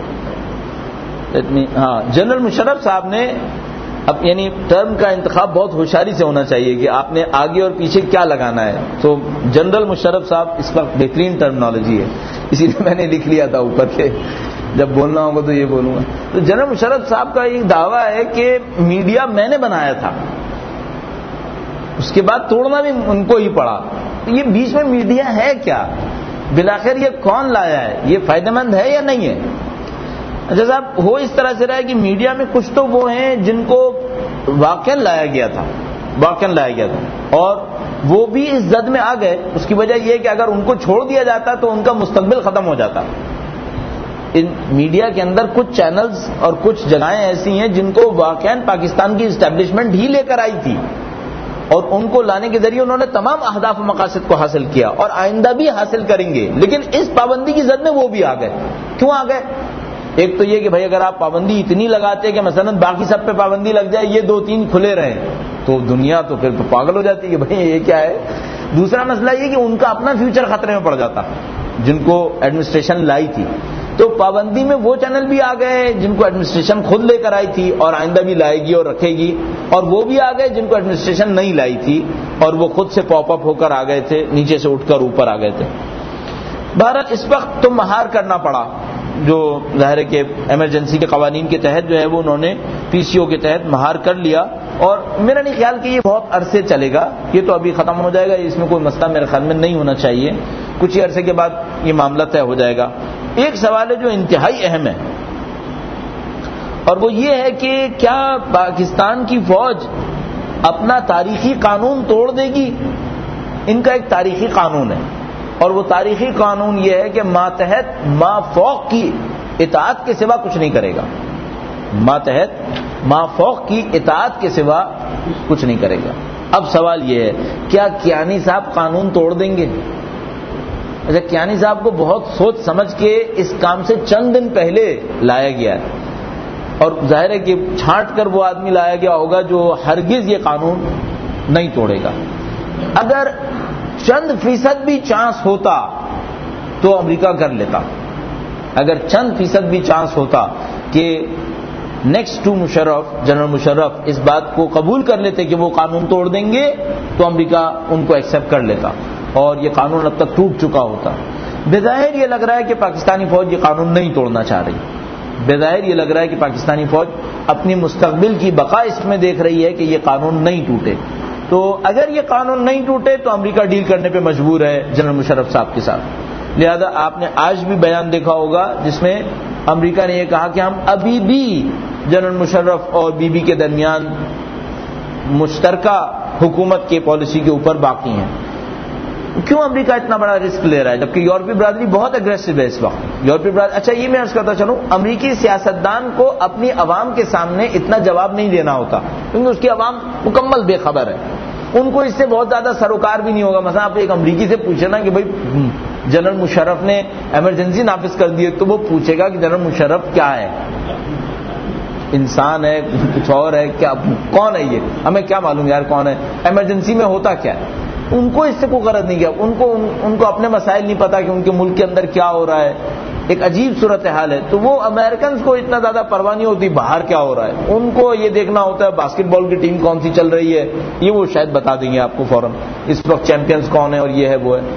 ہاں جنرل مشرف صاحب نے اب یعنی ٹرم کا انتخاب بہت ہوشیاری سے ہونا چاہیے کہ آپ نے آگے اور پیچھے کیا لگانا ہے۔ تو جنرل مشرف صاحب اس وقت بہترین ٹرمنالوجی ہے، اسی لیے میں نے لکھ لیا تھا اوپر کے، جب بولنا ہوگا تو یہ بولوں گا۔ تو جنرل مشرف صاحب کا ایک دعویٰ ہے کہ میڈیا میں نے بنایا تھا، اس کے بعد توڑنا بھی ان کو ہی پڑا۔ یہ بیچ میں میڈیا ہے کیا؟ بالآخر یہ کون لایا ہے؟ یہ فائدہ مند ہے یا نہیں ہے؟ اچھا صاحب، ہو اس طرح سے رہا ہے کہ میڈیا میں کچھ تو وہ ہیں جن کو واقعا لایا گیا تھا، واقعا لایا گیا تھا، اور وہ بھی اس زد میں آ گئے۔ اس کی وجہ یہ ہے کہ اگر ان کو چھوڑ دیا جاتا تو ان کا مستقبل ختم ہو جاتا۔ ان میڈیا کے اندر کچھ چینلز اور کچھ جگہیں ایسی ہیں جن کو واقعا پاکستان کی اسٹیبلشمنٹ ہی لے کر آئی تھی، اور ان کو لانے کے ذریعے انہوں نے تمام اہداف و مقاصد کو حاصل کیا، اور آئندہ بھی حاصل کریں گے۔ لیکن اس پابندی کی زد میں وہ بھی آ گئے۔ کیوں آ گئے؟ ایک تو یہ کہ بھائی اگر آپ پابندی اتنی لگاتے کہ مثلا باقی سب پہ پابندی لگ جائے، یہ دو تین کھلے رہیں، تو دنیا تو پھر پاگل ہو جاتی ہے کہ بھائی یہ کیا ہے۔ دوسرا مسئلہ یہ کہ ان کا اپنا فیوچر خطرے میں پڑ جاتا جن کو ایڈمنسٹریشن لائی تھی۔ تو پابندی میں وہ چینل بھی آ گئے جن کو ایڈمنسٹریشن خود لے کر آئی تھی اور آئندہ بھی لائے گی اور رکھے گی، اور وہ بھی آ گئے جن کو ایڈمنسٹریشن نہیں لائی تھی اور وہ خود سے پاپ اپ ہو کر آ گئے تھے، نیچے سے اٹھ کر اوپر آ گئے تھے۔ بہرحال اس وقت تو مہار کرنا پڑا، جو ظاہر ہے کہ ایمرجنسی کے قوانین کے تحت جو ہے وہ انہوں نے پی سی او کے تحت مہار کر لیا، اور میرا نہیں خیال کہ یہ بہت عرصے چلے گا، یہ تو ابھی ختم ہو جائے گا، اس میں کوئی مسئلہ میرے خیال میں نہیں ہونا چاہیے، کچھ ہی عرصے کے بعد یہ معاملہ طے ہو جائے گا۔ ایک سوال ہے جو انتہائی اہم ہے، اور وہ یہ ہے کہ کیا پاکستان کی فوج اپنا تاریخی قانون توڑ دے گی؟ ان کا ایک تاریخی قانون ہے، اور وہ تاریخی قانون یہ ہے کہ ماتحت مافوق کی اطاعت کے سوا کچھ نہیں کرے گا، ماتحت مافوق کی اطاعت کے سوا کچھ نہیں کرے گا۔ اب سوال یہ ہے کیا کیانی صاحب قانون توڑ دیں گے؟ اچھا، کیانی صاحب کو بہت سوچ سمجھ کے اس کام سے چند دن پہلے لایا گیا ہے، اور ظاہر ہے کہ چھانٹ کر وہ آدمی لایا گیا ہوگا جو ہرگز یہ قانون نہیں توڑے گا. اگر چند فیصد بھی چانس ہوتا تو امریکہ کر لیتا. اگر چند فیصد بھی چانس ہوتا کہ next to Musharraf general Musharraf اس بات کو قبول کر لیتے کہ وہ قانون توڑ دیں گے تو امریکہ ان کو ایکسیپٹ کر لیتا اور یہ قانون اب تک ٹوٹ چکا ہوتا. بظاہر یہ لگ رہا ہے کہ پاکستانی فوج یہ قانون نہیں توڑنا چاہ رہی. بظاہر یہ لگ رہا ہے کہ پاکستانی فوج اپنی مستقبل کی بقا اس میں دیکھ رہی ہے کہ یہ قانون نہیں ٹوٹے. تو اگر یہ قانون نہیں ٹوٹے تو امریکہ ڈیل کرنے پہ مجبور ہے جنرل مشرف صاحب کے ساتھ. لہذا آپ نے آج بھی بیان دیکھا ہوگا جس میں امریکہ نے یہ کہا کہ ہم ابھی بھی جنرل مشرف اور بی بی کے درمیان مشترکہ حکومت کے پالیسی کے اوپر باقی ہیں. کیوں امریکہ اتنا بڑا رسک لے رہا ہے جبکہ یورپی برادری بہت اگریسو ہے اس وقت؟ یورپی برادری اچھا یہ میں عرض کرتا چلوں امریکی سیاستدان کو اپنی عوام کے سامنے اتنا جواب نہیں دینا ہوتا کیونکہ اس کی عوام مکمل بے خبر ہے. ان کو اس سے بہت زیادہ سروکار بھی نہیں ہوگا. مثلا آپ ایک امریکی سے پوچھیں نا کہ بھائی جنرل مشرف نے ایمرجنسی نافذ کر دی تو وہ پوچھے گا کہ جنرل مشرف کیا ہے؟ انسان ہے کچھ اور ہے کیا؟ کون ہے یہ؟ ہمیں کیا معلوم یار کون ہے؟ ایمرجنسی میں ہوتا کیا ہے؟ ان کو اس سے کوئی غرض نہیں کیا. ان کو ان, ان کو اپنے مسائل نہیں پتا کہ ان کے ملک کے اندر کیا ہو رہا ہے. ایک عجیب صورتحال ہے. تو وہ امریکنز کو اتنا زیادہ پرواہ نہیں ہوتی باہر کیا ہو رہا ہے. ان کو یہ دیکھنا ہوتا ہے باسکٹ بال کی ٹیم کون سی چل رہی ہے. یہ وہ شاید بتا دیں گے آپ کو فوراً اس وقت چیمپئنز کون ہے اور یہ ہے وہ ہے.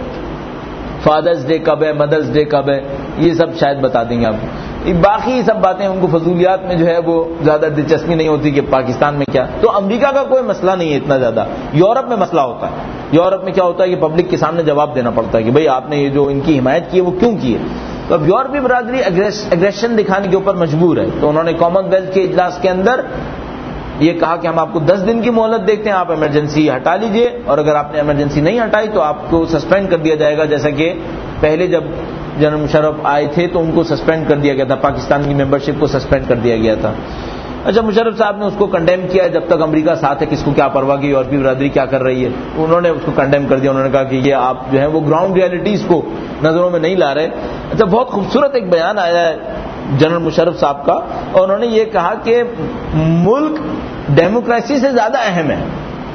فادرز ڈے کب ہے, مدرز ڈے کب ہے, یہ سب شاید بتا دیں گے آپ کو. باقی سب باتیں ان کو فضولیات میں جو ہے وہ زیادہ دلچسپی نہیں ہوتی کہ پاکستان میں کیا. تو امریکہ کا کوئی مسئلہ نہیں ہے اتنا زیادہ. یورپ میں مسئلہ ہوتا ہے. یورپ میں کیا ہوتا ہے کہ پبلک کے سامنے جواب دینا پڑتا ہے کہ بھئی آپ نے یہ جو ان کی حمایت کی ہے وہ کیوں کی ہے. تو اب یورپی برادری اگریشن دکھانے کے اوپر مجبور ہے. تو انہوں نے کامن ویلتھ کے اجلاس کے اندر یہ کہا کہ ہم آپ کو دس دن کی مہلت دیکھتے ہیں, آپ ایمرجنسی ہٹا لیجئے اور اگر آپ نے ایمرجنسی نہیں ہٹائی تو آپ کو سسپینڈ کر دیا جائے گا. جیسا کہ پہلے جب جنرل مشرف آئے تھے تو ان کو سسپینڈ کر دیا گیا تھا, پاکستان کی ممبرشپ کو سسپینڈ کر دیا گیا تھا. اچھا مشرف صاحب نے اس کو کنڈیم کیا, جب تک امریکہ ساتھ ہے کس کو کیا پرواہ کی یورپی برادری کیا کر رہی ہے. انہوں نے اس کو کنڈیم کر دیا. انہوں نے کہا کہ یہ آپ جو ہے وہ گراؤنڈ ریالٹیز کو نظروں میں نہیں لا رہے. اچھا بہت خوبصورت ایک بیان آیا ہے جنرل مشرف صاحب کا, اور انہوں نے یہ کہا کہ ملک ڈیموکریسی سے زیادہ اہم ہے.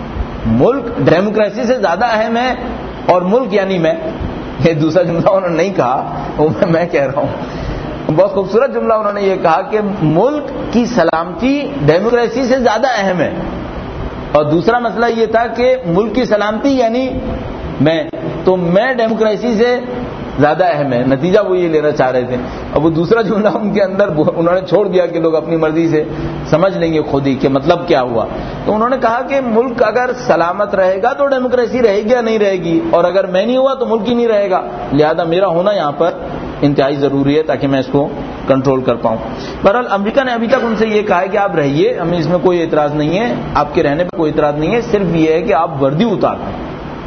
ملک ڈیموکریسی سے زیادہ اہم ہے اور ملک یعنی میں. یہ دوسرا جملہ انہوں نے نہیں کہا, وہ میں کہہ رہا ہوں. بہت خوبصورت جملہ انہوں نے یہ کہا کہ ملک کی سلامتی ڈیموکریسی سے زیادہ اہم ہے. اور دوسرا مسئلہ یہ تھا کہ ملک کی سلامتی یعنی میں, تو میں ڈیموکریسی سے زیادہ اہم ہے. نتیجہ وہ یہ لینا چاہ رہے تھے. اب وہ دوسرا جملہ ان کے اندر انہوں نے چھوڑ دیا کہ لوگ اپنی مرضی سے سمجھ لیں گے خود ہی کہ مطلب کیا ہوا. تو انہوں نے کہا کہ ملک اگر سلامت رہے گا تو ڈیموکریسی رہے گی یا نہیں رہے گی, اور اگر میں نہیں ہوا تو ملک ہی نہیں رہے گا. لہذا میرا ہونا یہاں پر انتہائی ضروری ہے تاکہ میں اس کو کنٹرول کر پاؤں. بہرحال امریکہ نے ابھی تک ان سے یہ کہا ہے کہ آپ رہیے, ہمیں اس میں کوئی اعتراض نہیں ہے, آپ کے رہنے پہ کوئی اعتراض نہیں ہے, صرف یہ ہے کہ آپ وردی اتار دیں.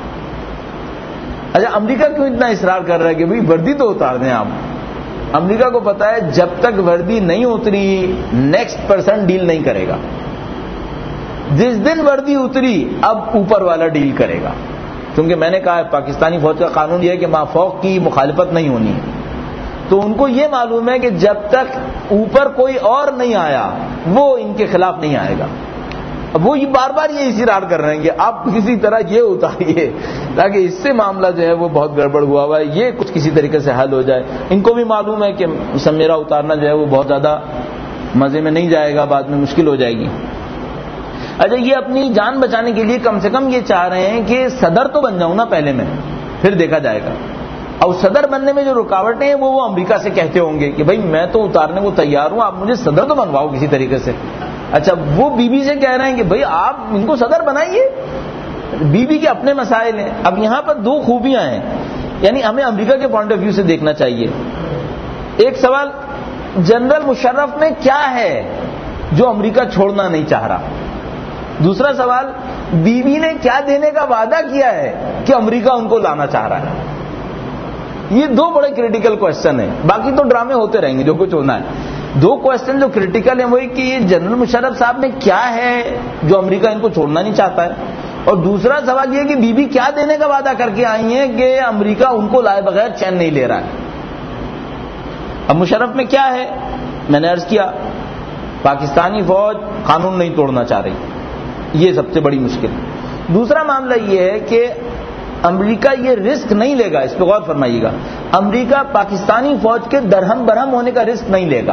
اچھا امریکہ کیوں اتنا اصرار کر رہا ہے کہ بھئی وردی تو اتار دیں آپ؟ امریکہ کو پتا ہے جب تک وردی نہیں اتری نیکسٹ پرسن ڈیل نہیں کرے گا. جس دن وردی اتری اب اوپر والا ڈیل کرے گا. کیونکہ میں نے کہا ہے پاکستانی فوج کا قانون یہ ہے کہ مافوق کی مخالفت نہیں ہونی ہے. تو ان کو یہ معلوم ہے کہ جب تک اوپر کوئی اور نہیں آیا وہ ان کے خلاف نہیں آئے گا. اب وہ یہ بار بار یہ اصرار کر رہے ہیں کہ آپ کسی طرح یہ اتاریے تاکہ اس سے معاملہ جو ہے وہ بہت گڑبڑ ہوا ہوا ہے, یہ کچھ کسی طریقے سے حل ہو جائے. ان کو بھی معلوم ہے کہ میرا اتارنا جو ہے وہ بہت زیادہ مزے میں نہیں جائے گا, بعد میں مشکل ہو جائے گی. اچھا یہ اپنی جان بچانے کے لیے کم سے کم یہ چاہ رہے ہیں کہ صدر تو بن جاؤں نا پہلے میں, پھر دیکھا جائے گا. اور صدر بننے میں جو رکاوٹیں ہیں وہ وہ امریکہ سے کہتے ہوں گے کہ بھائی میں تو اتارنے کو تیار ہوں, آپ مجھے صدر تو بنواؤ کسی طریقے سے. اچھا وہ بی بی سے کہہ رہے ہیں کہ بھئی آپ ان کو صدر بنائیے. بی بی کے اپنے مسائل ہیں. اب یہاں پر دو خوبیاں ہیں, یعنی ہمیں امریکہ کے پوائنٹ آف ویو سے دیکھنا چاہیے. ایک سوال جنرل مشرف میں کیا ہے جو امریکہ چھوڑنا نہیں چاہ رہا. دوسرا سوال بی بی نے کیا دینے کا وعدہ کیا ہے کہ امریکہ ان کو لانا چاہ رہا ہے. یہ دو بڑے کریٹیکل کوشچن ہیں. باقی تو ڈرامے ہوتے رہیں گے جو کچھ ہونا ہے. دو کوشچن جو کریٹیکل ہیں وہی کہ یہ جنرل مشرف صاحب میں کیا ہے جو امریکہ ان کو چھوڑنا نہیں چاہتا ہے, اور دوسرا سوال یہ کہ بی بی کیا دینے کا وعدہ کر کے آئی ہیں کہ امریکہ ان کو لائے بغیر چین نہیں لے رہا ہے. اب مشرف میں کیا ہے میں نے عرض کیا پاکستانی فوج قانون نہیں توڑنا چاہ رہی، یہ سب سے بڑی مشکل. دوسرا معاملہ یہ ہے کہ امریکہ یہ رسک نہیں لے گا، اس پہ غور فرمائیے گا، امریکہ پاکستانی فوج کے درہم برہم ہونے کا رسک نہیں لے گا.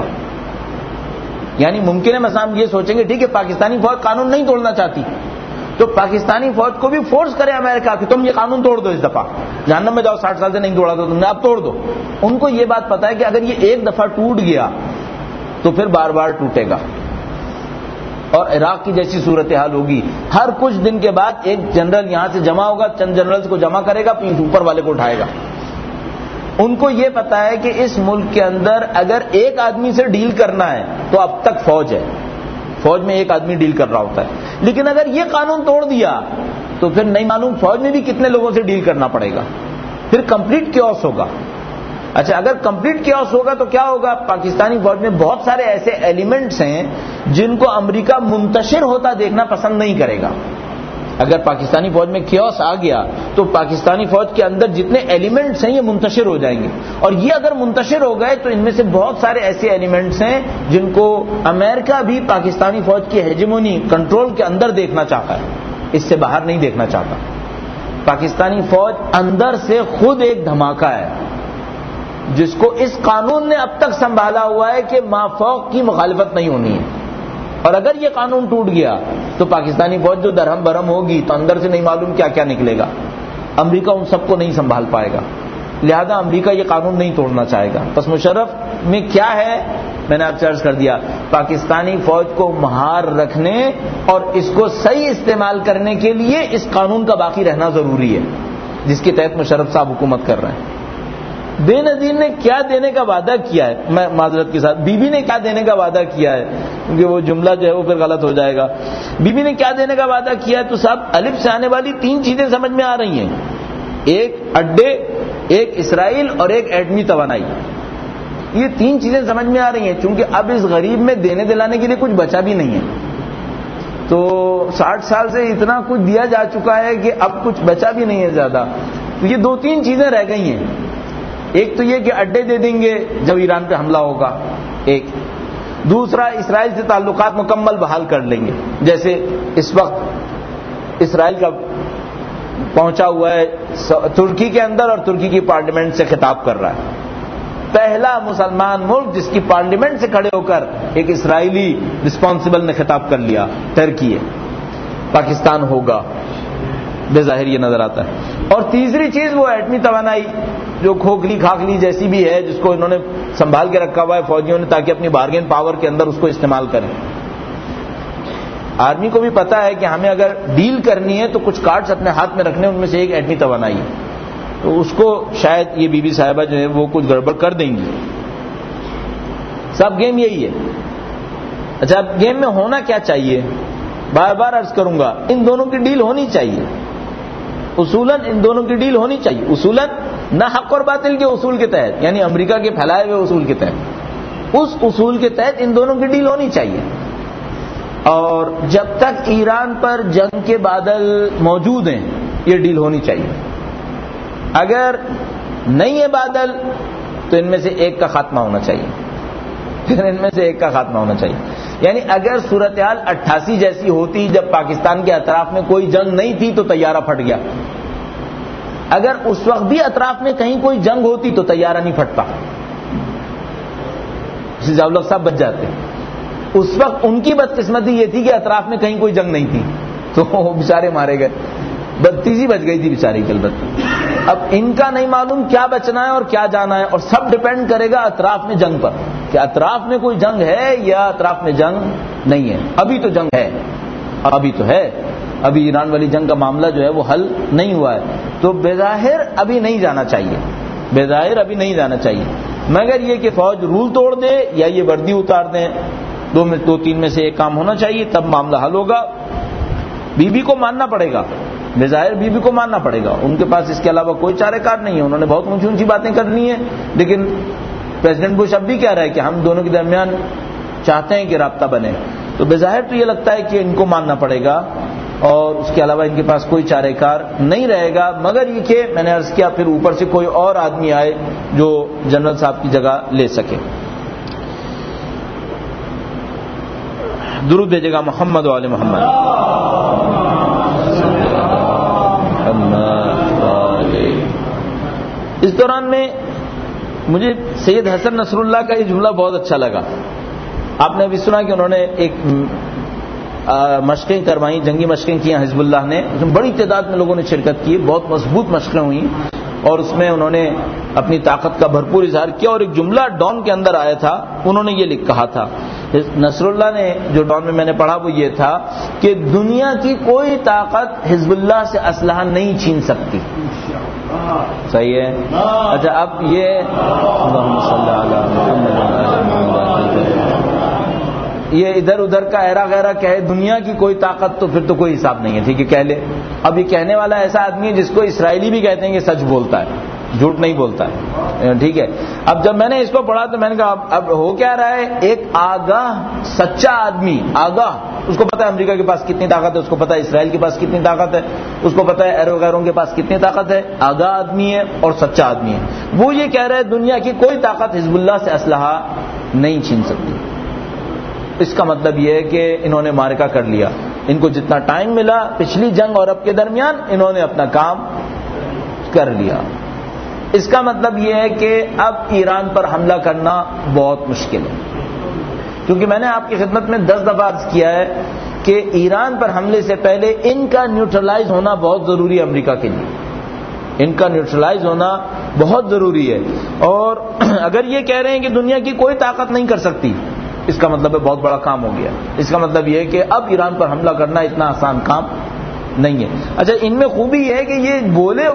یعنی ممکن ہے مثلا ہم یہ سوچیں گے ٹھیک ہے پاکستانی فوج قانون نہیں توڑنا چاہتی تو پاکستانی فوج کو بھی فورس کرے امریکہ کہ تم یہ قانون توڑ دو، اس دفعہ جہنم میں جاؤ، ساٹھ سال سے نہیں توڑا تو تم نے، اب توڑ دو. ان کو یہ بات پتا ہے کہ اگر یہ ایک دفعہ ٹوٹ گیا تو پھر بار بار ٹوٹے گا، اور عراق کی جیسی صورتحال ہوگی. ہر کچھ دن کے بعد ایک جنرل یہاں سے جمع ہوگا، چند جنرلز کو جمع کرے گا، پھر اوپر والے کو اٹھائے گا. ان کو یہ پتا ہے کہ اس ملک کے اندر اگر ایک آدمی سے ڈیل کرنا ہے تو اب تک فوج ہے، فوج میں ایک آدمی ڈیل کر رہا ہوتا ہے، لیکن اگر یہ قانون توڑ دیا تو پھر نہیں معلوم فوج میں بھی کتنے لوگوں سے ڈیل کرنا پڑے گا، پھر کمپلیٹ کیوس ہوگا. اچھا اگر کمپلیٹ کیوس ہوگا تو کیا ہوگا؟ پاکستانی فوج میں بہت سارے ایسے ایلیمنٹس ہیں جن کو امریکہ منتشر ہوتا دیکھنا پسند نہیں کرے گا. اگر پاکستانی فوج میں کیوس آ گیا تو پاکستانی فوج کے اندر جتنے ایلیمنٹس ہیں یہ منتشر ہو جائیں گے، اور یہ اگر منتشر ہو گئے تو ان میں سے بہت سارے ایسے ایلیمنٹس ہیں جن کو امریکہ بھی پاکستانی فوج کی ہیجمونی کنٹرول کے اندر دیکھنا چاہتا ہے، اس سے باہر نہیں دیکھنا چاہتا. پاکستانی فوج اندر سے خود ایک دھماکہ ہے جس کو اس قانون نے اب تک سنبھالا ہوا ہے کہ مافوق کی مخالفت نہیں ہونی ہے، اور اگر یہ قانون ٹوٹ گیا تو پاکستانی فوج جو درہم برہم ہوگی تو اندر سے نہیں معلوم کیا کیا نکلے گا. امریکہ ان سب کو نہیں سنبھال پائے گا، لہذا امریکہ یہ قانون نہیں توڑنا چاہے گا. پس مشرف میں کیا ہے، میں نے آپ سے عرض کر دیا، پاکستانی فوج کو مہار رکھنے اور اس کو صحیح استعمال کرنے کے لیے اس قانون کا باقی رہنا ضروری ہے جس کے تحت مشرف صاحب حکومت کر رہے ہیں. بے نظیر نے کیا دینے کا وعدہ کیا ہے، میں معذرت کے ساتھ بی بی نے کیا دینے کا وعدہ کیا ہے کیونکہ وہ جملہ جو ہے وہ پھر غلط ہو جائے گا. بی بی نے کیا دینے کا وعدہ کیا ہے تو صاحب الف سے آنے والی تین چیزیں سمجھ میں آ رہی ہیں، ایک اڈے، ایک اسرائیل اور ایک ایٹمی توانائی. یہ تین چیزیں سمجھ میں آ رہی ہیں چونکہ اب اس غریب میں دینے دلانے کے لیے کچھ بچا بھی نہیں ہے. تو ساٹھ سال سے اتنا کچھ دیا جا چکا ہے کہ اب کچھ بچا بھی نہیں ہے زیادہ. تو یہ دو تین چیزیں رہ گئی ہیں، ایک تو یہ کہ اڈے دے دیں گے جب ایران پہ حملہ ہوگا، ایک دوسرا اسرائیل سے تعلقات مکمل بحال کر لیں گے. جیسے اس وقت اسرائیل کا پہنچا ہوا ہے ترکی کے اندر اور ترکی کی پارلیمنٹ سے خطاب کر رہا ہے. پہلا مسلمان ملک جس کی پارلیمنٹ سے کھڑے ہو کر ایک اسرائیلی رسپانسبل نے خطاب کر لیا ٹرکی ہے. پاکستان ہوگا بظاہر یہ نظر آتا ہے. اور تیسری چیز وہ ایٹمی توانائی جو کھوکھلی کھاکھلی جیسی بھی ہے جس کو انہوں نے سنبھال کے رکھا ہوا ہے فوجیوں نے تاکہ اپنی بارگین پاور کے اندر اس کو استعمال کریں. آرمی کو بھی پتا ہے کہ ہمیں اگر ڈیل کرنی ہے تو کچھ کارڈز اپنے ہاتھ میں رکھنے، ان میں سے ایک ایٹمی توانائی ہے، تو اس کو شاید یہ بی بی صاحبہ جو ہے وہ کچھ گڑبڑ کر دیں گی. سب گیم یہی ہے. اچھا اب گیم میں ہونا کیا چاہیے؟ بار بار عرض کروں گا ان دونوں کی ڈیل ہونی چاہیے، اصولاً ان دونوں کی ڈیل ہونی چاہیے، اصولاً نہ حق اور باطل کے اصول کے تحت، یعنی امریکہ کے پھیلائے ہوئے اصول کے تحت، اس اصول کے تحت ان دونوں کی ڈیل ہونی چاہیے. اور جب تک ایران پر جنگ کے بادل موجود ہیں یہ ڈیل ہونی چاہیے. اگر نہیں ہے بادل تو ان میں سے ایک کا خاتمہ ہونا چاہیے، پھر ان میں سے ایک کا خاتمہ ہونا چاہیے. یعنی اگر صورتحال اٹھاسی جیسی ہوتی جب پاکستان کے اطراف میں کوئی جنگ نہیں تھی تو طیارہ پھٹ گیا، اگر اس وقت بھی اطراف میں کہیں کوئی جنگ ہوتی تو طیارہ نہیں پھٹتا، ضیاء الحق صاحب بچ جاتے. اس وقت ان کی بدقسمتی یہ تھی کہ اطراف میں کہیں کوئی جنگ نہیں تھی تو وہ بیچارے مارے گئے، بدتیزی بچ گئی تھی بیچاری کی. البتہ اب ان کا نہیں معلوم کیا بچنا ہے اور کیا جانا ہے، اور سب ڈپینڈ کرے گا اطراف میں جنگ پر کہ اطراف میں کوئی جنگ ہے یا اطراف میں جنگ نہیں ہے. ابھی تو جنگ ہے، ابھی تو ہے، ابھی ایران والی جنگ کا معاملہ جو ہے وہ حل نہیں ہوا ہے، تو بظاہر ابھی نہیں جانا چاہیے، بظاہر ابھی نہیں جانا چاہیے. مگر یہ کہ فوج رول توڑ دے یا یہ وردی اتار دیں، دو میں دو تین میں سے ایک کام ہونا چاہیے، تب معاملہ حل ہوگا. بی بی کو ماننا پڑے گا، بظاہر بی بی کو ماننا پڑے گا، ان کے پاس اس کے علاوہ کوئی چارہ کار نہیں ہے. انہوں نے بہت اونچی اونچی باتیں کرنی ہیں، لیکن پریزیڈنٹ بش اب بھی کہہ رہا ہے کہ ہم دونوں کے درمیان چاہتے ہیں کہ رابطہ بنے، تو بظاہر تو یہ لگتا ہے کہ ان کو ماننا پڑے گا اور اس کے علاوہ ان کے پاس کوئی چارہ کار نہیں رہے گا، مگر یہ کہ میں نے عرض کیا پھر اوپر سے کوئی اور آدمی آئے جو جنرل صاحب کی جگہ لے سکے. درود بھیجے گا محمد وعلی محمد. اس دوران میں مجھے سید حسن نصر اللہ کا یہ جملہ بہت اچھا لگا. آپ نے ابھی سنا کہ انہوں نے ایک مشقیں کروائیں، جنگی مشقیں کی حزب اللہ نے، بڑی تعداد میں لوگوں نے شرکت کی، بہت مضبوط مشقیں ہوئیں اور اس میں انہوں نے اپنی طاقت کا بھرپور اظہار کیا. اور ایک جملہ ڈان کے اندر آیا تھا، انہوں نے یہ لکھ کہا تھا نصر اللہ نے، جو ڈان میں میں نے پڑھا وہ یہ تھا کہ دنیا کی کوئی طاقت حزب اللہ سے اسلحہ نہیں چھین سکتی. صحیح ہے. اچھا اب یہ اللہم صلی علی محمد، یہ ادھر ادھر کا ایرا غیرہ کہے دنیا کی کوئی طاقت، تو پھر تو کوئی حساب نہیں ہے. ٹھیک ہے کہہ لے. اب یہ کہنے والا ایسا آدمی ہے جس کو اسرائیلی بھی کہتے ہیں کہ سچ بولتا ہے، جھوٹ نہیں بولتا ہے. ٹھیک ہے. اب جب میں نے اس کو پڑھا تو میں نے کہا اب, اب ہو کیا رہا ہے، ایک آگاہ سچا آدمی، آگاہ، اس کو پتا ہے امریکہ کے پاس کتنی طاقت ہے، اس کو پتا ہے اسرائیل کے پاس کتنی طاقت ہے، اس کو پتا ہے ایرو غیروں کے پاس کتنی طاقت ہے. آگاہ آدمی ہے اور سچا آدمی ہے. وہ یہ کہہ رہے ہیں دنیا کی کوئی طاقت حزب اللہ سے اسلحہ نہیں چھین سکتی. اس کا مطلب یہ ہے کہ انہوں نے معرکہ کر لیا. ان کو جتنا ٹائم ملا پچھلی جنگ اور اب کے درمیان انہوں نے اپنا کام کر لیا. اس کا مطلب یہ ہے کہ اب ایران پر حملہ کرنا بہت مشکل ہے، کیونکہ میں نے آپ کی خدمت میں دس دفعہ عرض کیا ہے کہ ایران پر حملے سے پہلے ان کا نیوٹرلائز ہونا بہت ضروری ہے امریکہ کے لیے. ان کا نیوٹرلائز ہونا بہت ضروری ہے. اور اگر یہ کہہ رہے ہیں کہ دنیا کی کوئی طاقت نہیں کر سکتی، اس کا مطلب ہے بہت بڑا کام ہو گیا. اس کا مطلب یہ ہے کہ اب ایران پر حملہ کرنا اتنا آسان کام نہیں ہے. اچھا ان میں خوبی یہ ہے کہ یہ بولے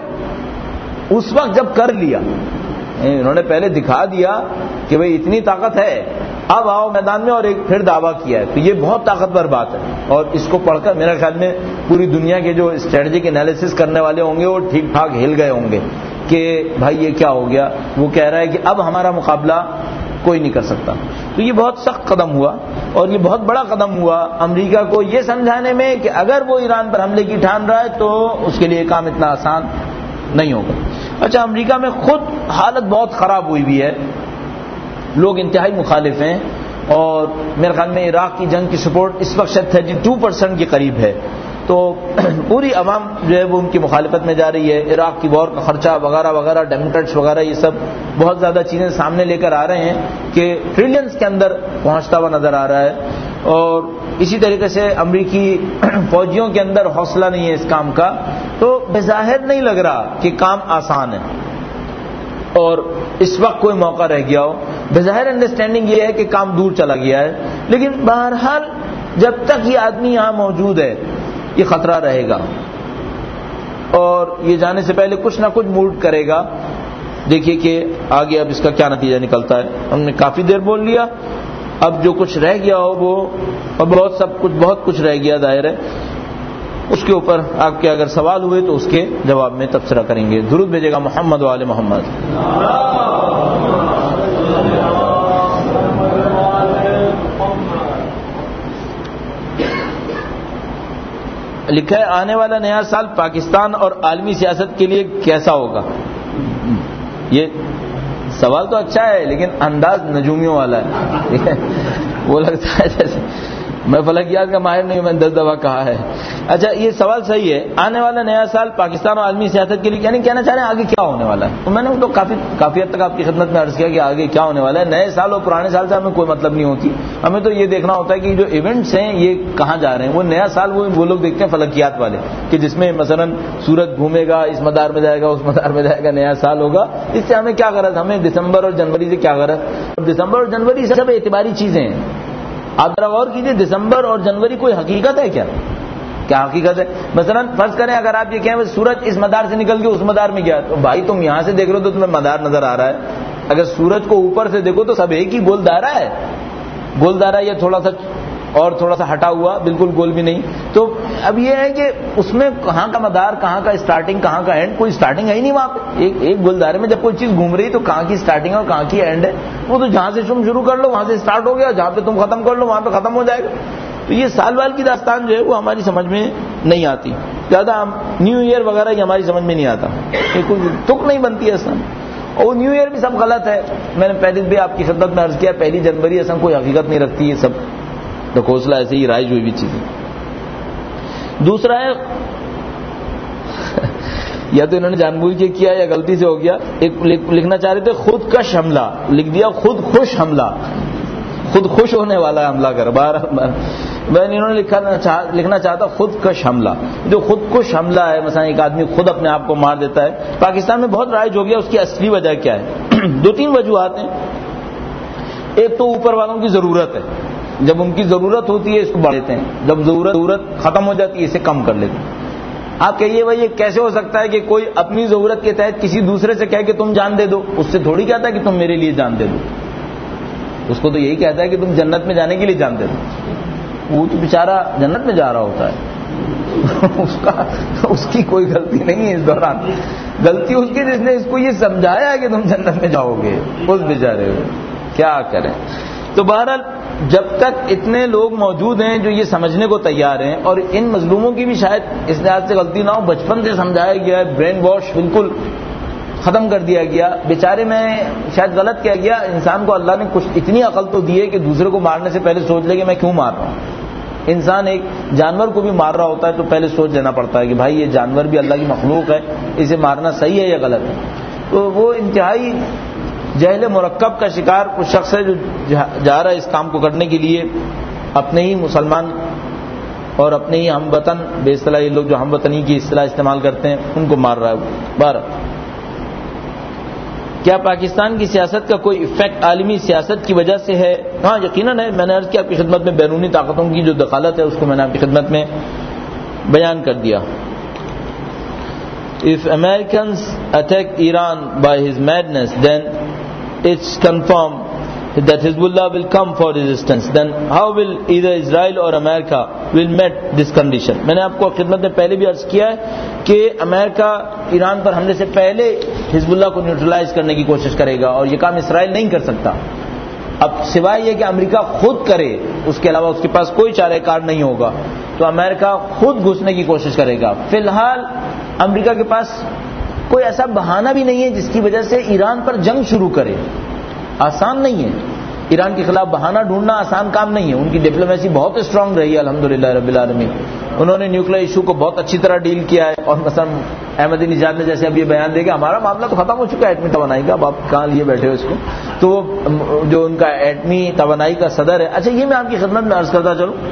اس وقت جب کر لیا، انہوں نے پہلے دکھا دیا کہ بھئی اتنی طاقت ہے، اب آؤ میدان میں، اور ایک پھر دعویٰ کیا ہے. تو یہ بہت طاقتور بات ہے. اور اس کو پڑھ کر میرے خیال میں پوری دنیا کے جو اسٹریٹجک انالیسس کرنے والے ہوں گے وہ ٹھیک ٹھاک ہل گئے ہوں گے کہ بھائی یہ کیا ہو گیا. وہ کہہ رہا ہے کہ اب ہمارا مقابلہ کوئی نہیں کر سکتا. تو یہ بہت سخت قدم ہوا اور یہ بہت بڑا قدم ہوا امریکہ کو یہ سمجھانے میں کہ اگر وہ ایران پر حملے کی ٹھان رہا ہے تو اس کے لیے کام اتنا آسان نہیں ہوگا. اچھا امریکہ میں خود حالت بہت خراب ہوئی بھی ہے، لوگ انتہائی مخالف ہیں، اور میرے خیال میں عراق کی جنگ کی سپورٹ اس وقت شاید تھرٹی ٹو پرسینٹ کے قریب ہے. تو پوری عوام جو ہے وہ ان کی مخالفت میں جا رہی ہے. عراق کی وار کا خرچہ وغیرہ وغیرہ، ڈیموکریٹس وغیرہ یہ سب بہت زیادہ چیزیں سامنے لے کر آ رہے ہیں کہ ٹریلینز کے اندر پہنچتا ہوا نظر آ رہا ہے. اور اسی طریقے سے امریکی فوجیوں کے اندر حوصلہ نہیں ہے اس کام کا. تو بظاہر نہیں لگ رہا کہ کام آسان ہے اور اس وقت کوئی موقع رہ گیا ہو. بظاہر انڈرسٹینڈنگ یہ ہے کہ کام دور چلا گیا ہے، لیکن بہرحال جب تک یہ آدمی یہاں موجود ہے یہ خطرہ رہے گا اور یہ جانے سے پہلے کچھ نہ کچھ موڈ کرے گا. دیکھیے کہ آگے اب اس کا کیا نتیجہ نکلتا ہے. ہم نے کافی دیر بول لیا، اب جو کچھ رہ گیا ہو وہ اور بہت سب کچھ بہت کچھ رہ گیا ظاہر ہے، اس کے اوپر آپ کے اگر سوال ہوئے تو اس کے جواب میں تبصرہ کریں گے. درود بھیجے گا محمد وعلی محمد. لکھا ہے آنے والا نیا سال پاکستان اور عالمی سیاست کے لیے کیسا ہوگا. یہ سوال تو اچھا ہے لیکن انداز نجومیوں والا ہے. وہ لگتا ہے جیسے میں فلکیات کا ماہر نہیں ہوں، میں نے دس دفعہ کہا ہے. اچھا یہ سوال صحیح ہے. آنے والا نیا سال پاکستان اور عالمی سیاست کے لیے یعنی کہنا چاہ رہے ہیں آگے کیا ہونے والا ہے. تو میں نے تو کافی کافی حد تک آپ کی خدمت میں عرض کیا کہ آگے کیا ہونے والا ہے. نئے سال اور پرانے سال سے ہمیں کوئی مطلب نہیں ہوتی. ہمیں تو یہ دیکھنا ہوتا ہے کہ جو ایونٹس ہیں یہ کہاں جا رہے ہیں. وہ نیا سال وہ وہ لوگ دیکھتے ہیں فلکیات والے کہ جس میں مثلا سورج گھومے گا، اس مدار میں جائے گا، اس مدار میں جائے گا، نیا سال ہوگا. اس سے ہمیں کیا غرض؟ ہمیں دسمبر اور جنوری سے کیا غرض؟ اور دسمبر اور جنوری سب اعتباری چیزیں ہیں. آپ ذرا غور کیجیے، دسمبر اور جنوری کوئی حقیقت ہے کیا؟ کیا حقیقت ہے؟ مثلا فرض کریں اگر آپ یہ کہیں سورج اس مدار سے نکل کے اس مدار میں گیا، تو بھائی تم یہاں سے دیکھ رہے ہو تو تمہیں مدار نظر آ رہا ہے. اگر سورج کو اوپر سے دیکھو تو سب ایک ہی گول دائرہ ہے. گول دائرہ یہ تھوڑا سا اور تھوڑا سا ہٹا ہوا، بالکل گول بھی نہیں. تو اب یہ ہے کہ اس میں کہاں کا مدار، کہاں کا اسٹارٹنگ، کہاں کا اینڈ، کوئی اسٹارٹنگ ہے ہی نہیں وہاں پہ. ایک ایک گول دائرے میں جب کوئی چیز گھوم رہی تو کہاں کی اسٹارٹنگ ہے اور کہاں کی اینڈ ہے؟ وہ تو جہاں سے تم شروع کر لو وہاں سے اسٹارٹ ہو گیا، جہاں پہ تم ختم کر لو وہاں پہ ختم ہو جائے گا. تو یہ سال وال کی داستان جو ہے وہ ہماری سمجھ میں نہیں آتی. زیادہ نیو ایئر وغیرہ یہ ہماری سمجھ میں نہیں آتا، یہ کوئی تک نہیں بنتی ہے اصل. اور نیو ایئر بھی سب غلط ہے. میں نے پہلے بھی آپ کی خدمت میں عرض کیا پہلی جنوری اصل کوئی حقیقت نہیں رکھتی. یہ سب ڈھکوسلا ایسے ہی رائج ہوئی بھی چیز ہے. دوسرا ہے یا تو انہوں نے جان بوجھ کے کیا یا غلطی سے ہو گیا, ایک لکھنا چاہ رہے تھے خود کش حملہ, لکھ دیا خود خوش حملہ, خود خوش ہونے والا حملہ کر بار میں انہوں نے لکھا لکھنا چاہتا خود کش حملہ. جو خود کش حملہ ہے, مثلا ایک آدمی خود اپنے آپ کو مار دیتا ہے, پاکستان میں بہت رائج ہو گیا. اس کی اصلی وجہ کیا ہے؟ دو تین وجوہات ہیں. ایک تو اوپر والوں کی ضرورت ہے, جب ان کی ضرورت ہوتی ہے اس کو بڑھا دیتے ہیں, جب ضرورت ضرورت ختم ہو جاتی ہے اسے کم کر لیتے ہیں. آپ کہیے بھائی یہ کیسے ہو سکتا ہے کہ کوئی اپنی ضرورت کے تحت کسی دوسرے سے کہے کہ تم جان دے دو, اس سے تھوڑی کہتا ہے کہ تم میرے لیے جان دے دو, اس کو تو یہی کہتا ہے کہ تم جنت میں جانے کے لیے جان دے دو. وہ تو بیچارہ جنت میں جا رہا ہوتا ہے, اس کا اس کی کوئی غلطی نہیں ہے اس دوران, غلطی اس کی جس نے اس کو یہ سمجھایا ہے کہ تم جنت میں جاؤ گے, اس بیچارے کو کیا کریں. تو بہرحال جب تک اتنے لوگ موجود ہیں جو یہ سمجھنے کو تیار ہیں, اور ان مظلوموں کی بھی شاید اس لحاظ سے غلطی نہ ہو, بچپن سے سمجھایا گیا ہے, برین واش بالکل ختم کر دیا گیا. بیچارے میں شاید غلط کیا گیا, انسان کو اللہ نے کچھ اتنی عقل تو دی ہے کہ دوسرے کو مارنے سے پہلے سوچ لے کہ میں کیوں مار رہا ہوں. انسان ایک جانور کو بھی مار رہا ہوتا ہے تو پہلے سوچ لینا پڑتا ہے کہ بھائی یہ جانور بھی اللہ کی مخلوق ہے, اسے مارنا صحیح ہے یا غلط ہے. تو وہ انتہائی جہل مرکب کا شکار کچھ شخص ہے جو جا رہا ہے اس کام کو کرنے کے لیے, اپنے ہی مسلمان اور اپنے ہی ہم وطن, بے اصطلاح یہ لوگ جو ہم وطنی کی اصطلاح استعمال کرتے ہیں ان کو مار رہا ہے. بارہ کیا پاکستان کی سیاست کا کوئی ایفیکٹ عالمی سیاست کی وجہ سے ہے؟ ہاں یقیناً ہے. میں نے عرض کیا آپ کی خدمت میں بیرونی طاقتوں کی جو دخالت ہے اس کو میں نے آپ کی خدمت میں بیان کر دیا. If Americans attack Iran by his madness, then it's confirmed that Hezbollah will come for resistance. Then how will either Israel or America will meet this condition? میں نے آپ کو خدمت میں پہلے بھی عرض کیا ہے کہ امریکہ ایران پر حملے سے پہلے حزب اللہ کو نیوٹرلائز کرنے کی کوشش کرے گا, اور یہ کام اسرائیل نہیں کر سکتا. اب سوائے یہ کہ امریکہ خود کرے, اس کے علاوہ اس کے پاس کوئی چارہ کار نہیں ہوگا, تو امریکہ خود گھسنے کی کوشش کرے گا. فی الحال امریکہ کے پاس کوئی ایسا بہانہ بھی نہیں ہے جس کی وجہ سے ایران پر جنگ شروع کرے. آسان نہیں ہے, ایران کے خلاف بہانہ ڈھونڈنا آسان کام نہیں ہے. ان کی ڈپلومیسی بہت اسٹرانگ رہی ہے الحمدللہ رب العالمین. انہوں نے نیوکلیر ایشو کو بہت اچھی طرح ڈیل کیا ہے, اور مثلا احمدی نژاد نے جیسے اب یہ بیان دے کہ ہمارا معاملہ تو ختم ہو چکا ہے ایٹمی توانائی کا, اب آپ کہاں لیے بیٹھے ہو اس کو, تو جو ان کا ایٹمی توانائی کا صدر ہے, اچھا یہ میں آپ کی خدمت میں عرض کرتا چلوں,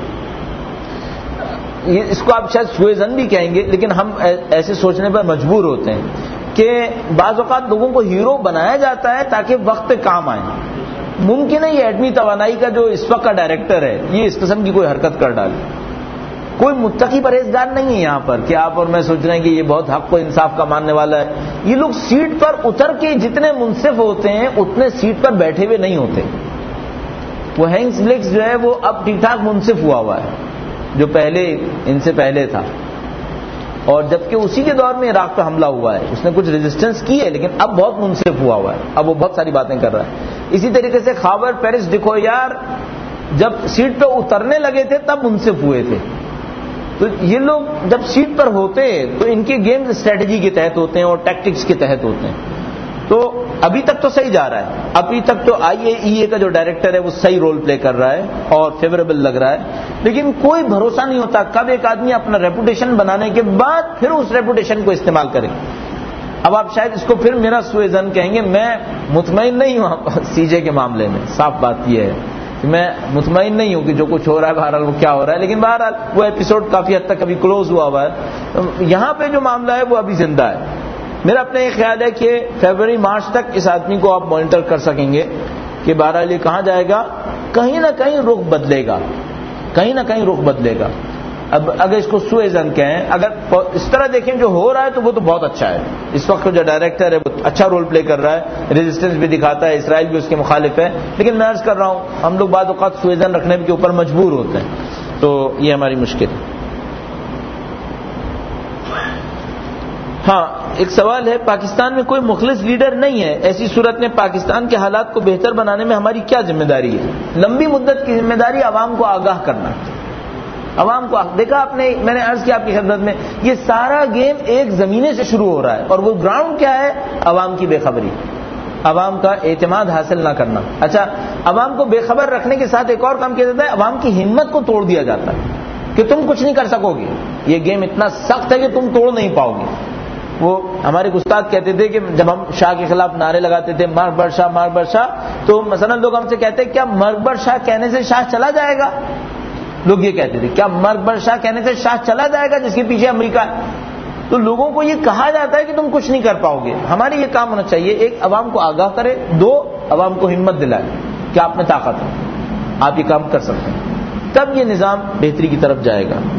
اس کو آپ شاید سوئے زن بھی کہیں گے, لیکن ہم ایسے سوچنے پر مجبور ہوتے ہیں کہ بعض اوقات لوگوں کو ہیرو بنایا جاتا ہے تاکہ وقت پہ کام آئے. ممکن ہے یہ ایٹمی توانائی کا جو اس وقت کا ڈائریکٹر ہے یہ اس قسم کی کوئی حرکت کر ڈالے. کوئی متقی پرہیزگار نہیں ہے یہاں پر کہ آپ اور میں سوچ رہے ہیں کہ یہ بہت حق و انصاف کا ماننے والا ہے. یہ لوگ سیٹ پر اتر کے جتنے منصف ہوتے ہیں اتنے سیٹ پر بیٹھے ہوئے نہیں ہوتے. وہ ہینگس بلیکس جو ہے وہ اب ٹھیک ٹھاک منصف ہوا ہوا ہے جو پہلے ان سے پہلے تھا, اور جبکہ اسی کے دور میں عراق پہ حملہ ہوا ہے اس نے کچھ ریزسٹنس کی ہے, لیکن اب بہت منصف ہوا ہوا ہے, اب وہ بہت ساری باتیں کر رہا ہے. اسی طریقے سے خاور پیرس دیکھو یار, جب سیٹ پہ اترنے لگے تھے تب منصف ہوئے تھے. تو یہ لوگ جب سیٹ پر ہوتے تو ان کے گیمز اسٹریٹجی کے تحت ہوتے ہیں اور ٹیکٹکس کے تحت ہوتے ہیں. تو ابھی تک تو صحیح جا رہا ہے, ابھی تک تو آئی اے ای اے کا جو ڈائریکٹر ہے وہ صحیح رول پلے کر رہا ہے اور فیوریبل لگ رہا ہے, لیکن کوئی بھروسہ نہیں ہوتا کب ایک آدمی اپنا ریپوٹیشن بنانے کے بعد پھر اس ریپوٹیشن کو استعمال کرے. اب آپ شاید اس کو پھر میرا سوئے زن کہیں گے, میں مطمئن نہیں ہوں سی جے کے معاملے میں. صاف بات یہ ہے کہ میں مطمئن نہیں ہوں کہ جو کچھ ہو رہا ہے بہرحال وہ کیا ہو رہا ہے, لیکن بہرحال وہ ایپیسوڈ کافی حد تک ابھی کلوز ہوا ہوا ہے. یہاں پہ جو معاملہ ہے وہ ابھی زندہ ہے. میرا اپنا یہ خیال ہے کہ فیبروری مارچ تک اس آدمی کو آپ مانیٹر کر سکیں گے کہ بہرحال یہ کہاں جائے گا. کہیں نہ کہیں رخ بدلے گا, کہیں نہ کہیں رخ بدلے گا. اب اگر اس کو سوئے زن کہیں, اگر اس طرح دیکھیں جو ہو رہا ہے تو وہ تو بہت اچھا ہے. اس وقت جو ڈائریکٹر ہے وہ اچھا رول پلے کر رہا ہے, ریزسٹنس بھی دکھاتا ہے, اسرائیل بھی اس کے مخالف ہے, لیکن میں عرض کر رہا ہوں ہم لوگ بعض اوقات سوئے زن رکھنے کے اوپر مجبور ہوتے ہیں, تو یہ ہماری مشکل ہے. ہاں ایک سوال ہے, پاکستان میں کوئی مخلص لیڈر نہیں ہے, ایسی صورت میں پاکستان کے حالات کو بہتر بنانے میں ہماری کیا ذمہ داری ہے؟ لمبی مدت کی ذمہ داری عوام کو آگاہ کرنا. عوام کو دیکھا آپ نے, میں نے عرض کیا آپ کی خدمت میں, یہ سارا گیم ایک زمینے سے شروع ہو رہا ہے, اور وہ گراؤنڈ کیا ہے؟ عوام کی بے خبری, عوام کا اعتماد حاصل نہ کرنا. اچھا عوام کو بے خبر رکھنے کے ساتھ ایک اور کام کیا جاتا ہے، عوام کی ہمت کو توڑ دیا جاتا ہے کہ تم کچھ نہیں کر سکو گے، یہ گیم اتنا سخت ہے کہ تم توڑ نہیں پاؤ گے. وہ ہمارے استاد کہتے تھے کہ جب ہم شاہ کے خلاف نعرے لگاتے تھے مار بر شاہ مار بر شاہ، تو مثلا لوگ ہم سے کہتے کیا مرگ بر شاہ کہنے سے شاہ چلا جائے گا؟ لوگ یہ کہتے تھے کیا مرگ بر شاہ کہنے سے شاہ چلا جائے گا جس کے پیچھے امریکہ ہے؟ تو لوگوں کو یہ کہا جاتا ہے کہ تم کچھ نہیں کر پاؤ گے. ہمارے یہ کام ہونا چاہیے، ایک عوام کو آگاہ کرے، دو عوام کو ہمت دلائے کہ آپ میں طاقت ہے، آپ یہ کام کر سکتے ہیں، تب یہ نظام بہتری کی طرف جائے گا.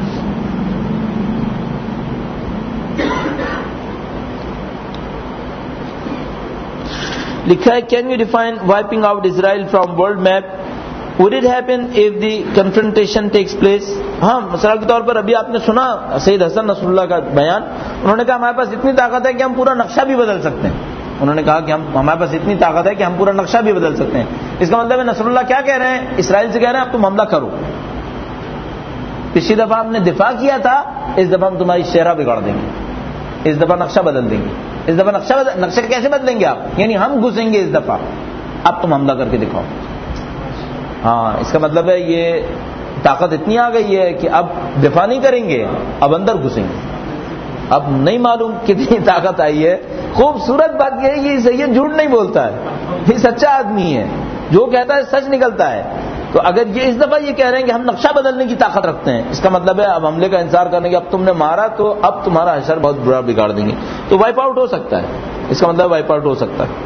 لکھا ہے can you define wiping out Israel from world map? Would it happen if the confrontation takes place؟ ہاں، مثال کے طور پر ابھی آپ نے سنا سید حسن نصر اللہ کا بیان، انہوں نے کہا ہمارے پاس اتنی طاقت ہے کہ ہم پورا نقشہ بھی بدل سکتے ہیں. انہوں نے کہا کہ ہم ہمارے پاس اتنی طاقت ہے کہ ہم پورا نقشہ بھی بدل سکتے ہیں. اس کا مطلب ہے نصر اللہ کیا کہہ رہے ہیں؟ اسرائیل سے کہہ رہے ہیں اب تم حملہ کرو. پچھلی دفعہ ہم نے دفاع کیا تھا، اس دفعہ ہم تمہاری شہرہ بگاڑ دیں گے، اس دفعہ نقشہ بدل دیں گے. اس دفعہ نقشہ بدل... نقشہ کیسے بدلیں گے آپ؟ یعنی ہم گھسیں گے اس دفعہ، اب تم حملہ کر کے دکھاؤ. ہاں، اس کا مطلب ہے یہ طاقت اتنی آ گئی ہے کہ اب دفاع نہیں کریں گے، اب اندر گھسیں گے. اب نہیں معلوم کتنی طاقت آئی ہے. خوبصورت بات یہ ہے یہ سید جھوٹ نہیں بولتا ہے، یہ سچا آدمی ہے، جو کہتا ہے سچ نکلتا ہے. تو اگر یہ اس دفعہ یہ کہہ رہے ہیں کہ ہم نقشہ بدلنے کی طاقت رکھتے ہیں، اس کا مطلب ہے اب حملے کا انتظار کرنے کے، اب تم نے مارا تو اب تمہارا حشر بہت برا بگاڑ دیں گے، تو وائپ آؤٹ ہو سکتا ہے. اس کا مطلب وائپ آؤٹ ہو سکتا ہے.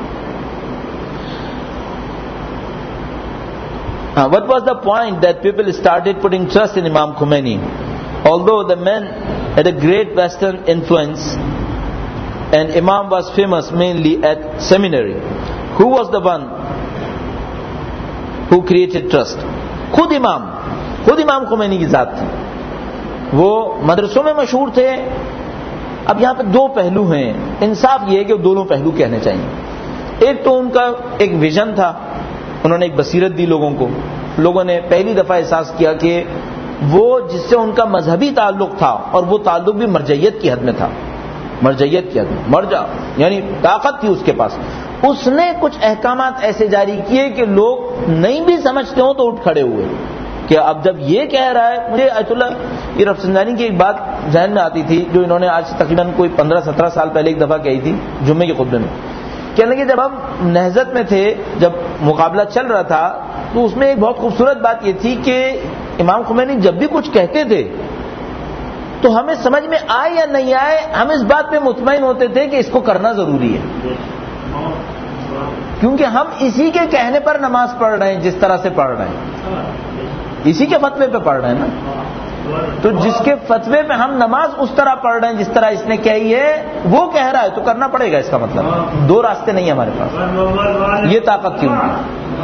Uh, what was the point that people started putting trust in Imam Khomeini? Although the man had a great Western influence and Imam was famous mainly at seminary, who was the one who created trust? خود امام خود امام Khomeini کی ذات تھی. وہ مدرسوں میں مشہور تھے. اب یہاں پہ دو پہلو ہیں، انصاف یہ ہے کہ دونوں پہلو کہنے چاہیے. ایک تو ان کا ایک ویژن تھا، انہوں نے ایک بصیرت دی لوگوں کو. لوگوں نے پہلی دفعہ احساس کیا کہ وہ جس سے ان کا مذہبی تعلق تھا، اور وہ تعلق بھی مرجعیت کی حد میں تھا، مرجعیت کی حد میں، مرجع یعنی طاقت تھی اس کے پاس. اس نے کچھ احکامات ایسے جاری کیے کہ لوگ نہیں بھی سمجھتے ہوں تو اٹھ کھڑے ہوئے کہ اب جب یہ کہہ رہا ہے. مجھے آیت اللہ یہ رفسنجانی کی ایک بات ذہن میں آتی تھی جو انہوں نے آج سے تقریباً کوئی پندرہ سترہ سال پہلے ایک دفعہ کہی تھی جمعے کے خطبے میں. کہنے لگے جب ہم نہضت میں تھے، جب مقابلہ چل رہا تھا، تو اس میں ایک بہت خوبصورت بات یہ تھی کہ امام خمینی جب بھی کچھ کہتے تھے تو ہمیں سمجھ میں آئے یا نہیں آئے، ہم اس بات پہ مطمئن ہوتے تھے کہ اس کو کرنا ضروری ہے، کیونکہ ہم اسی کے کہنے پر نماز پڑھ رہے ہیں جس طرح سے پڑھ رہے ہیں، اسی کے فتوے پہ پڑھ رہے ہیں نا. تو جس کے فتوے پہ ہم نماز اس طرح پڑھ رہے ہیں جس طرح اس نے کہی ہے، وہ کہہ رہا ہے تو کرنا پڑے گا. اس کا مطلب دو راستے نہیں ہمارے پاس. یہ طاقت کیوں ہے؟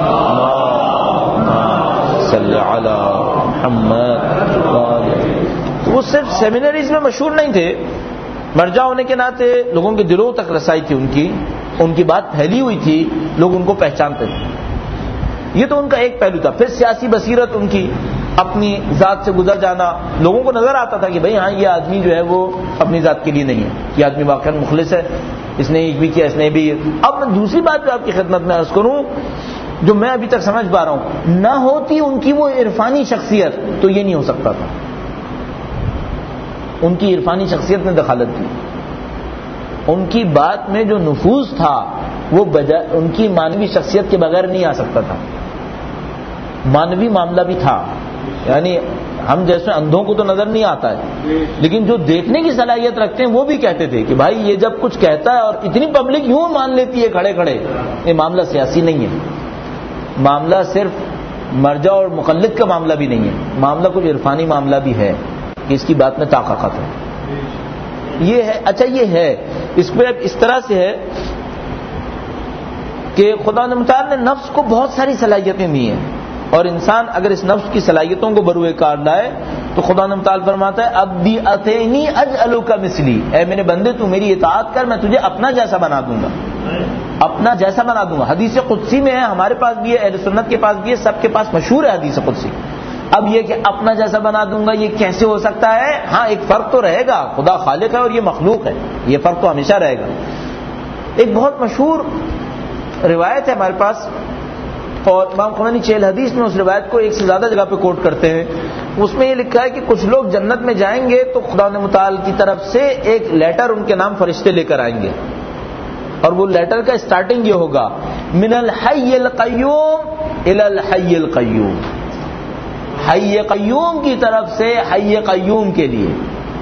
صلی علی محمد. وہ صرف سیمینریز میں مشہور نہیں تھے، مرجع ہونے کے ناطے لوگوں کے دلوں تک رسائی تھی ان کی، ان کی بات پھیلی ہوئی تھی، لوگ ان کو پہچانتے تھے. یہ تو ان کا ایک پہلو تھا. پھر سیاسی بصیرت ان کی، اپنی ذات سے گزر جانا. لوگوں کو نظر آتا تھا کہ بھئی ہاں یہ آدمی جو ہے وہ اپنی ذات کے لیے نہیں ہے، یہ آدمی واقعا مخلص ہے، اس نے ایک بھی کیا، اس نے بھی. اب میں دوسری بات جو آپ کی خدمت میں عرض کروں، جو میں ابھی تک سمجھ پا رہا ہوں، نہ ہوتی ان کی وہ عرفانی شخصیت تو یہ نہیں ہو سکتا تھا. ان کی عرفانی شخصیت نے دخالت کی، ان کی بات میں جو نفوذ تھا وہ بجائے ان کی مانوی شخصیت کے بغیر نہیں آ سکتا تھا. مانوی معاملہ بھی تھا، یعنی ہم جیسے اندھوں کو تو نظر نہیں آتا ہے، لیکن جو دیکھنے کی صلاحیت رکھتے ہیں وہ بھی کہتے تھے کہ بھائی یہ جب کچھ کہتا ہے اور اتنی پبلک یوں مان لیتی ہے کھڑے کھڑے، یہ معاملہ سیاسی نہیں ہے، معاملہ صرف مرجع اور مقلد کا معاملہ بھی نہیں ہے، معاملہ کچھ عرفانی معاملہ بھی ہے کہ اس کی بات میں طاقت ہے. یہ ہے. اچھا یہ ہے، اس پہ اس طرح سے ہے کہ خدا متعال نے نفس کو بہت ساری صلاحیتیں دی ہیں، اور انسان اگر اس نفس کی صلاحیتوں کو بروئے کار لائے تو خدا متعال فرماتا ہے اب بھی اتینی اجعلک مثلی، اے میرے بندے تو میری اطاعت کر، میں تجھے اپنا جیسا بنا دوں گا، اپنا جیسا بنا دوں گا. حدیث قدسی میں ہے، ہمارے پاس بھی ہے، اہل سنت کے پاس بھی ہے، سب کے پاس مشہور ہے حدیث قدسی. اب یہ کہ اپنا جیسا بنا دوں گا، یہ کیسے ہو سکتا ہے؟ ہاں ایک فرق تو رہے گا، خدا خالق ہے اور یہ مخلوق ہے، یہ فرق تو ہمیشہ رہے گا. ایک بہت مشہور روایت ہے ہمارے پاس اور امام خمینی چہل حدیث میں اس روایت کو ایک سے زیادہ جگہ پہ کوٹ کرتے ہیں. اس میں یہ لکھا ہے کہ کچھ لوگ جنت میں جائیں گے تو خدا متعال کی طرف سے ایک لیٹر ان کے نام فرشتے لے کر آئیں گے, اور وہ لیٹر کا اسٹارٹنگ یہ ہوگا من الحی القیوم الی الحی القیوم, حی قیوم کی طرف سے حی قیوم کے لیے.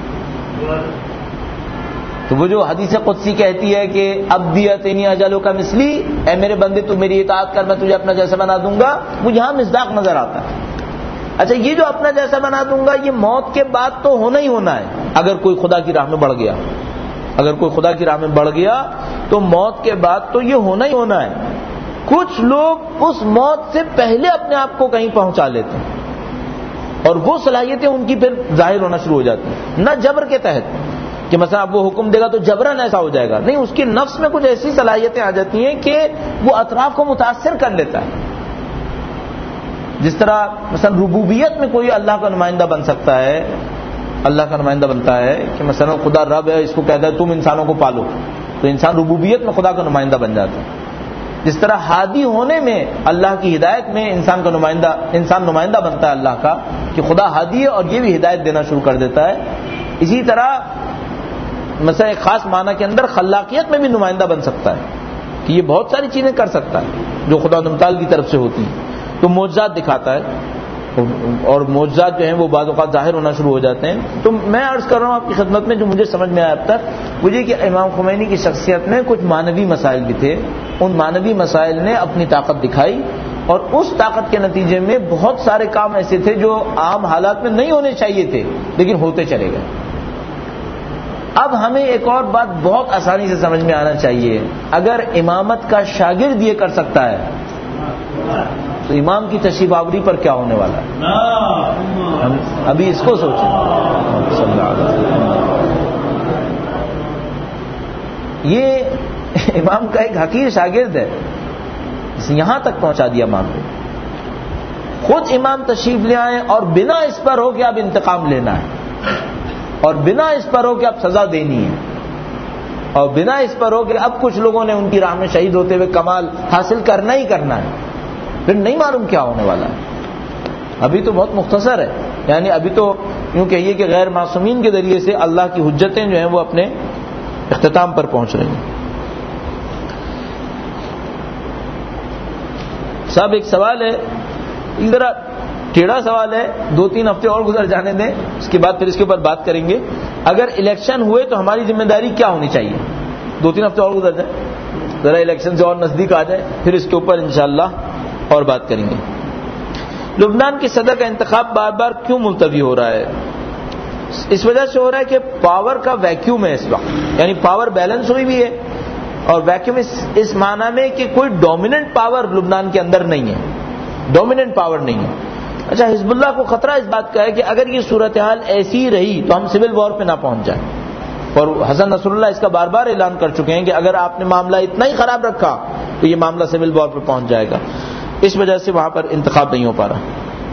تو وہ جو حدیث قدسی کہتی ہے کہ عبدی اتینی اجلو کا مثلی, اے میرے بندے تو میری اطاعت کر میں تجھے اپنا جیسا بنا دوں گا, وہ یہاں مصداق نظر آتا ہے. اچھا یہ جو اپنا جیسا بنا دوں گا یہ موت کے بعد تو ہونا ہی ہونا ہے. اگر کوئی خدا کی راہ میں بڑھ گیا, اگر کوئی خدا کی راہ میں بڑھ گیا تو موت کے بعد تو یہ ہونا ہی ہونا ہے. کچھ لوگ اس موت سے پہلے اپنے آپ کو کہیں پہنچا لیتے ہیں اور وہ صلاحیتیں ان کی پھر ظاہر ہونا شروع ہو جاتی ہیں, نہ جبر کے تحت کہ مثلا اب وہ حکم دے گا تو جبرن ایسا ہو جائے گا, نہیں, اس کے نفس میں کچھ ایسی صلاحیتیں آ جاتی ہیں کہ وہ اطراف کو متاثر کر لیتا ہے. جس طرح مثلا ربوبیت میں کوئی اللہ کا نمائندہ بن سکتا ہے, اللہ کا نمائندہ بنتا ہے کہ مثلا خدا رب ہے, اس کو کہتا ہے تم انسانوں کو پالو, تو انسان ربوبیت میں خدا کا نمائندہ بن جاتا ہے. جس طرح ہادی ہونے میں اللہ کی ہدایت میں انسان کا نمائندہ انسان نمائندہ بنتا ہے اللہ کا کہ خدا ہادی ہے اور یہ بھی ہدایت دینا شروع کر دیتا ہے. اسی طرح مثلا ایک خاص معنی کے اندر خلاقیت میں بھی نمائندہ بن سکتا ہے کہ یہ بہت ساری چیزیں کر سکتا ہے جو خدا متعال کی طرف سے ہوتی ہیں. تو معجزات دکھاتا ہے اور معجزات جو ہیں وہ بعض اوقات ظاہر ہونا شروع ہو جاتے ہیں. تو میں عرض کر رہا ہوں آپ کی خدمت میں جو مجھے سمجھ میں آیا اب تک وہ یہ کہ امام خمینی کی شخصیت میں کچھ معنوی مسائل بھی تھے. ان معنوی مسائل نے اپنی طاقت دکھائی اور اس طاقت کے نتیجے میں بہت سارے کام ایسے تھے جو عام حالات میں نہیں ہونے چاہیے تھے لیکن ہوتے چلے گئے. اب ہمیں ایک اور بات بہت آسانی سے سمجھ میں آنا چاہیے, اگر امامت کا شاگرد یہ کر سکتا ہے تو امام کی تشریف آوری پر کیا ہونے والا ہے؟ ہم ابھی اس کو سوچیں. یہ امام کا ایک حقیر شاگرد ہے, یہاں تک پہنچا دیا امام کو. خود امام تشریف لے آئے اور بنا اس پر ہو کہ اب انتقام لینا ہے, اور بنا اس پر ہو کہ اب سزا دینی ہے, اور بنا اس پر ہو کہ اب کچھ لوگوں نے ان کی راہ میں شہید ہوتے ہوئے کمال حاصل کرنا ہی کرنا ہے, پھر نہیں معلوم کیا ہونے والا ہے. ابھی تو بہت مختصر ہے, یعنی ابھی تو یوں کہیے کہ غیر معصومین کے ذریعے سے اللہ کی حجتیں جو ہیں وہ اپنے اختتام پر پہنچ رہی ہیں. صاحب ایک سوال ہے, ذرا ٹیڑھا سوال ہے, دو تین ہفتے اور گزر جانے دیں, اس کے بعد پھر اس کے اوپر بات کریں گے. اگر الیکشن ہوئے تو ہماری ذمہ داری کیا ہونی چاہیے؟ دو تین ہفتے اور گزر جائیں, ذرا الیکشن سے اور نزدیک آ جائے, پھر اس کے اوپر انشاءاللہ اور بات کریں گے. لبنان کے صدر کا انتخاب بار بار کیوں ملتوی ہو رہا ہے؟ اس وجہ سے ہو رہا ہے کہ پاور کا ویکیوم ہے اس وقت, یعنی پاور بیلنس ہوئی بھی ہے, اور ویکیوم اس, اس معنی میں کہ کوئی ڈومیننٹ پاور لبنان کے اندر نہیں ہے, ڈومیننٹ پاور نہیں ہے. اچھا, حزب اللہ کو خطرہ اس بات کا ہے کہ اگر یہ صورتحال ایسی ہی رہی تو ہم سول وار پہ نہ پہنچ جائیں, اور حسن نصر اللہ اس کا بار بار اعلان کر چکے ہیں کہ اگر آپ نے معاملہ اتنا ہی خراب رکھا تو یہ معاملہ سول وار پہ پہنچ جائے گا. اس وجہ سے وہاں پر انتخاب نہیں ہو پا رہا.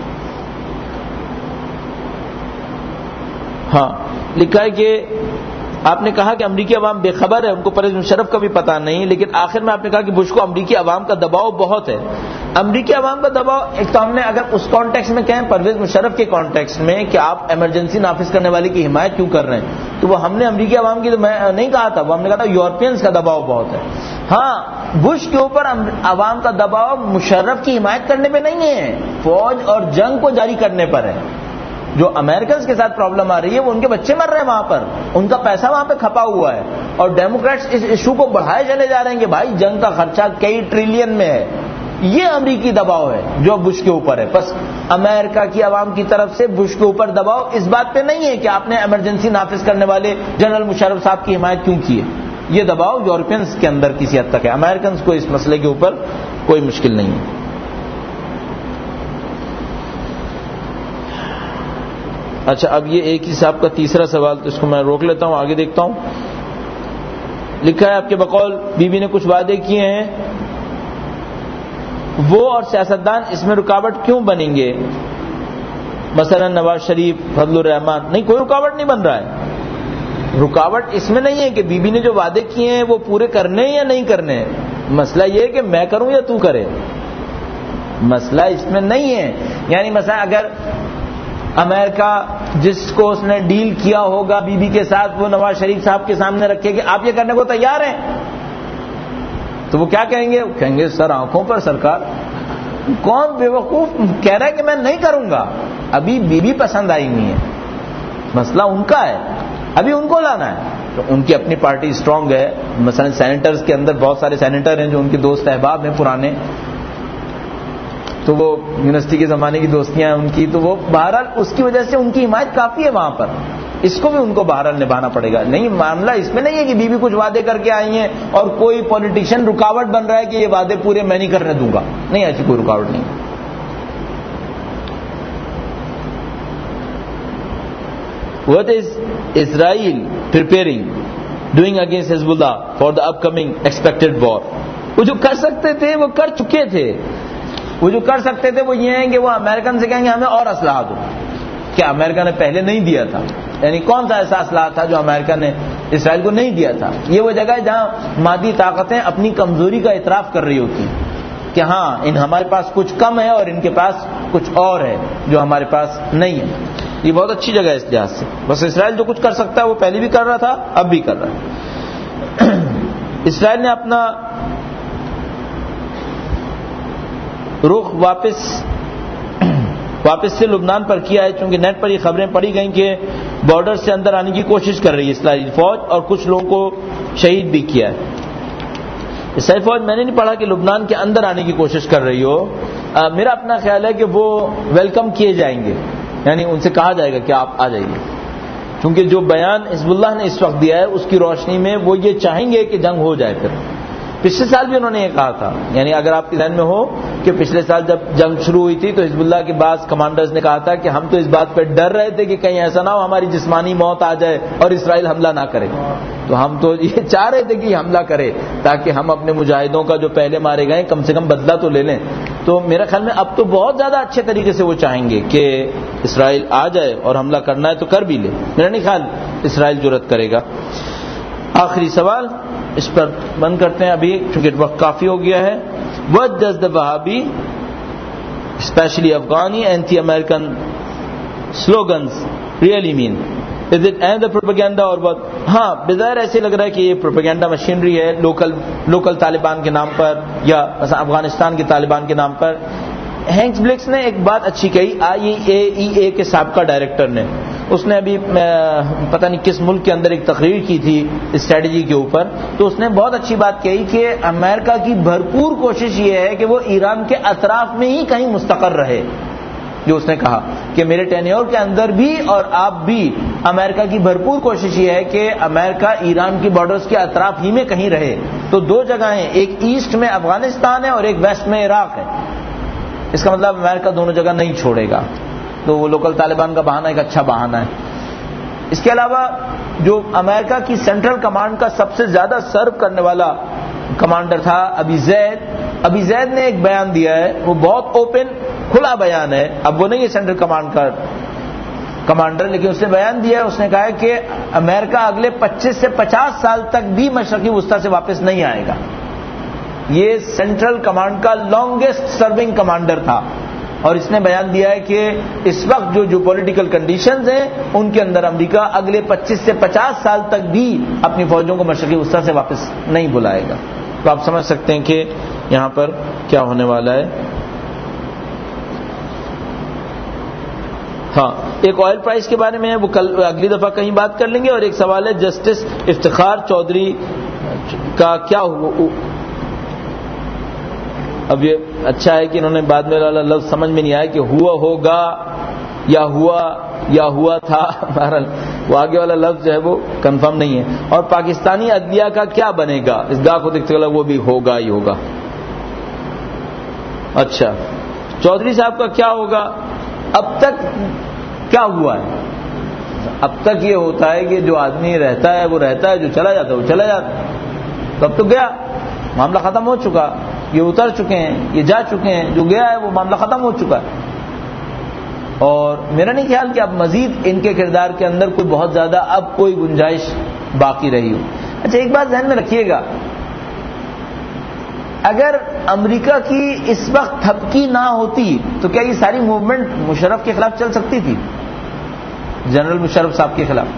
ہاں, لکھا ہے کہ آپ نے کہا کہ امریکی عوام بے خبر ہے, ان کو پرویز مشرف کا بھی پتہ نہیں, لیکن آخر میں آپ نے کہا کہ بش کو امریکی عوام کا دباؤ بہت ہے. امریکی عوام کا دباؤ ایک تو ہم نے اگر اس کانٹیکس میں کہیں پرویز مشرف کے کانٹیکس میں کہ آپ ایمرجنسی نافذ کرنے والے کی حمایت کیوں کر رہے ہیں, تو وہ ہم نے امریکی عوام کی نہیں کہا تھا, وہ ہم نے کہا تھا یورپینز کا دباؤ بہت ہے. ہاں, بش کے اوپر عوام کا دباؤ مشرف کی حمایت کرنے پہ نہیں ہے, فوج اور جنگ کو جاری کرنے پر ہے. جو امریکنز کے ساتھ پرابلم آ رہی ہے وہ ان کے بچے مر رہے ہیں وہاں پر, ان کا پیسہ وہاں پہ کھپا ہوا ہے, اور ڈیموکریٹس اس ایشو کو بڑھائے چلے جا رہے ہیں کہ بھائی جنگ کا خرچہ کئی ٹریلین میں ہے. یہ امریکی دباؤ ہے جو بش کے اوپر ہے. بس امریکہ کی عوام کی طرف سے بش کے اوپر دباؤ اس بات پہ نہیں ہے کہ آپ نے ایمرجنسی نافذ کرنے والے جنرل مشرف صاحب کی حمایت کیوں کی ہے. یہ دباؤ یورپینز کے اندر کسی حد تک ہے, امریکنز کو اس مسئلے کے اوپر کوئی مشکل نہیں ہے. اچھا, اب یہ ایک ہی صاحب کا تیسرا سوال, تو اس کو میں روک لیتا ہوں, آگے دیکھتا ہوں. لکھا ہے آپ کے بقول بیوی نے کچھ وعدے کیے ہیں, وہ اور سیاستدان اس میں رکاوٹ کیوں بنیں گے؟ مثلا نواز شریف, فضل الرحمان. نہیں, کوئی رکاوٹ نہیں بن رہا ہے. رکاوٹ اس میں نہیں ہے کہ بیوی نے جو وعدے کیے ہیں وہ پورے کرنے یا نہیں کرنے. مسئلہ یہ ہے کہ میں کروں یا تو کرے. مسئلہ اس میں نہیں ہے. یعنی مثلا اگر امریکہ جس کو اس نے ڈیل کیا ہوگا بی بی کے ساتھ وہ نواز شریف صاحب کے سامنے رکھے کہ آپ یہ کرنے کو تیار ہیں, تو وہ کیا کہیں گے؟ وہ کہیں گے سر آنکھوں پر سرکار. کون بیوقوف کہہ رہا ہے کہ میں نہیں کروں گا؟ ابھی بی بی پسند آئی نہیں ہے, مسئلہ ان کا ہے, ابھی ان کو لانا ہے. تو ان کی اپنی پارٹی اسٹرانگ ہے. مثلا سینیٹرز کے اندر بہت سارے سینیٹر ہیں جو ان کے دوست احباب ہیں پرانے, تو وہ یونیورسٹی کے زمانے کی دوستیاں ہیں ان کی, تو وہ بہرحال اس کی وجہ سے ان کی حمایت کافی ہے وہاں پر. اس کو بھی ان کو بہرحال نبھانا پڑے گا. نہیں, معاملہ اس میں نہیں ہے کہ بی بی کچھ وعدے کر کے آئی ہیں اور کوئی پولیٹیشین رکاوٹ بن رہا ہے کہ یہ وعدے پورے میں نہیں کرنے دوں گا. نہیں, ایسی کوئی رکاوٹ نہیں. What is Israel preparing, doing against Hezbollah for the upcoming expected war? وہ جو کر سکتے تھے وہ کر چکے تھے. وہ جو کر سکتے تھے وہ یہ ہیں کہ وہ امریکن سے کہیں گے ہمیں اور اسلحہ دو. کیا امریکہ نے پہلے نہیں دیا تھا؟ یعنی کون سا ایسا اسلحہ تھا جو امریکہ نے اسرائیل کو نہیں دیا تھا؟ یہ وہ جگہ ہے جہاں مادی طاقتیں اپنی کمزوری کا اعتراف کر رہی ہوتی ہیں کہ ہاں ان ہمارے پاس کچھ کم ہے اور ان کے پاس کچھ اور ہے جو ہمارے پاس نہیں ہے. یہ بہت اچھی جگہ ہے اس لحاظ سے. بس اسرائیل جو کچھ کر سکتا ہے وہ پہلے بھی کر رہا تھا, اب بھی کر رہا ہے. اسرائیل نے اپنا رخ واپس واپس سے لبنان پر کیا ہے, چونکہ نیٹ پر یہ خبریں پڑی گئیں کہ بارڈر سے اندر آنے کی کوشش کر رہی ہے اسرائیلی فوج, اور کچھ لوگوں کو شہید بھی کیا ہے. اسرائیلی فوج میں نے نہیں پڑھا کہ لبنان کے اندر آنے کی کوشش کر رہی ہو. آ, میرا اپنا خیال ہے کہ وہ ویلکم کیے جائیں گے, یعنی ان سے کہا جائے گا کہ آپ آ جائیے, کیونکہ جو بیان حزب اللہ نے اس وقت دیا ہے اس کی روشنی میں وہ یہ چاہیں گے کہ جنگ ہو جائے. پھر پچھلے سال بھی انہوں نے یہ کہا تھا, یعنی اگر آپ کے ذہن میں ہو کہ پچھلے سال جب جنگ شروع ہوئی تھی تو حزب اللہ کے بعض کمانڈرز نے کہا تھا کہ ہم تو اس بات پہ ڈر رہے تھے کہ کہیں ایسا نہ ہو ہماری جسمانی موت آ جائے اور اسرائیل حملہ نہ کرے, تو ہم تو یہ چاہ رہے تھے کہ یہ حملہ کرے تاکہ ہم اپنے مجاہدوں کا جو پہلے مارے گئے کم سے کم بدلہ تو لے لیں. تو میرا خیال میں اب تو بہت زیادہ اچھے طریقے سے وہ چاہیں گے کہ اسرائیل آ جائے اور حملہ کرنا ہے تو کر بھی لے. میرا نہیں خیال اسرائیل جرأت کرے گا. آخری سوال اس پر بند کرتے ہیں ابھی چونکہ وقت کافی ہو گیا ہے. What does the Wahhabi, especially Afghani anti-American slogans really mean? Is it another propaganda or what? ہاں, بظاہر ایسے لگ رہا ہے کہ یہ پروپیگنڈا مشینری ہے لوکل لوکل طالبان کے نام پر یا مثلا افغانستان کے طالبان کے نام پر. ہینکس بلکس نے ایک بات اچھی کہی, آئی اے ای اے کے سابقہ ڈائریکٹر نے. اس نے ابھی پتہ نہیں کس ملک کے اندر ایک تقریر کی تھی اسٹریٹجی کے اوپر, تو اس نے بہت اچھی بات کہی کہ امریکہ کی بھرپور کوشش یہ ہے کہ وہ ایران کے اطراف میں ہی کہیں مستقر رہے. جو اس نے کہا کہ میرے ٹینیور کے اندر بھی اور آپ بھی, امریکہ کی بھرپور کوشش یہ ہے کہ امریکہ ایران کی بارڈرز کے اطراف ہی میں کہیں رہے. تو دو جگہیں, ایک ایسٹ میں افغانستان ہے اور ایک ویسٹ میں عراق ہے. اس کا مطلب امریکہ دونوں جگہ نہیں چھوڑے گا. تو وہ لوکل طالبان کا بہانہ ایک اچھا بہانہ ہے. اس کے علاوہ جو امریکہ کی سینٹرل کمانڈ کا سب سے زیادہ سرو کرنے والا کمانڈر تھا ابی زید, ابی زید نے ایک بیان دیا ہے, وہ بہت اوپن کھلا بیان ہے. اب وہ نہیں ہے سینٹرل کمانڈ کا کمانڈر, لیکن اس نے بیان دیا ہے. اس نے کہا ہے کہ امریکہ اگلے پچیس سے پچاس سال تک بھی مشرقی وسطی سے واپس نہیں آئے گا. یہ سینٹرل کمانڈ کا لانگسٹ سرونگ کمانڈر تھا, اور اس نے بیان دیا ہے کہ اس وقت جو جو پولیٹیکل کنڈیشنز ہیں ان کے اندر امریکہ اگلے پچیس سے پچاس سال تک بھی اپنی فوجوں کو مشرقی وسطی سے واپس نہیں بلائے گا. تو آپ سمجھ سکتے ہیں کہ یہاں پر کیا ہونے والا ہے. ہاں, ایک آئل پرائس کے بارے میں ہے, وہ کل اگلی دفعہ کہیں بات کر لیں گے. اور ایک سوال ہے جسٹس افتخار چودھری کا کیا ہوا. اب یہ اچھا ہے کہ انہوں نے بعد میں والا لفظ سمجھ میں نہیں آیا کہ ہوا ہوگا یا ہوا یا ہوا تھا. بہرحال وہ آگے والا لفظ جو ہے وہ کنفرم نہیں ہے. اور پاکستانی عدلیہ کا کیا بنے گا, اس گاہ کو دیکھتے ہوئے وہ بھی ہوگا ہی ہوگا. اچھا, چودھری صاحب کا کیا ہوگا. اب تک کیا ہوا ہے, اب تک یہ ہوتا ہے کہ جو آدمی رہتا ہے وہ رہتا ہے, جو چلا جاتا ہے وہ چلا جاتا ہے. تو اب تو گیا, معاملہ ختم ہو چکا, یہ اتر چکے ہیں, یہ جا چکے ہیں, جو گیا ہے وہ معاملہ ختم ہو چکا ہے. اور میرا نہیں خیال کہ اب مزید ان کے کردار کے اندر کوئی بہت زیادہ اب کوئی گنجائش باقی رہی ہو. اچھا, ایک بات ذہن میں رکھیے گا, اگر امریکہ کی اس وقت تھپکی نہ ہوتی تو کیا یہ ساری موومنٹ مشرف کے خلاف چل سکتی تھی؟ جنرل مشرف صاحب کے خلاف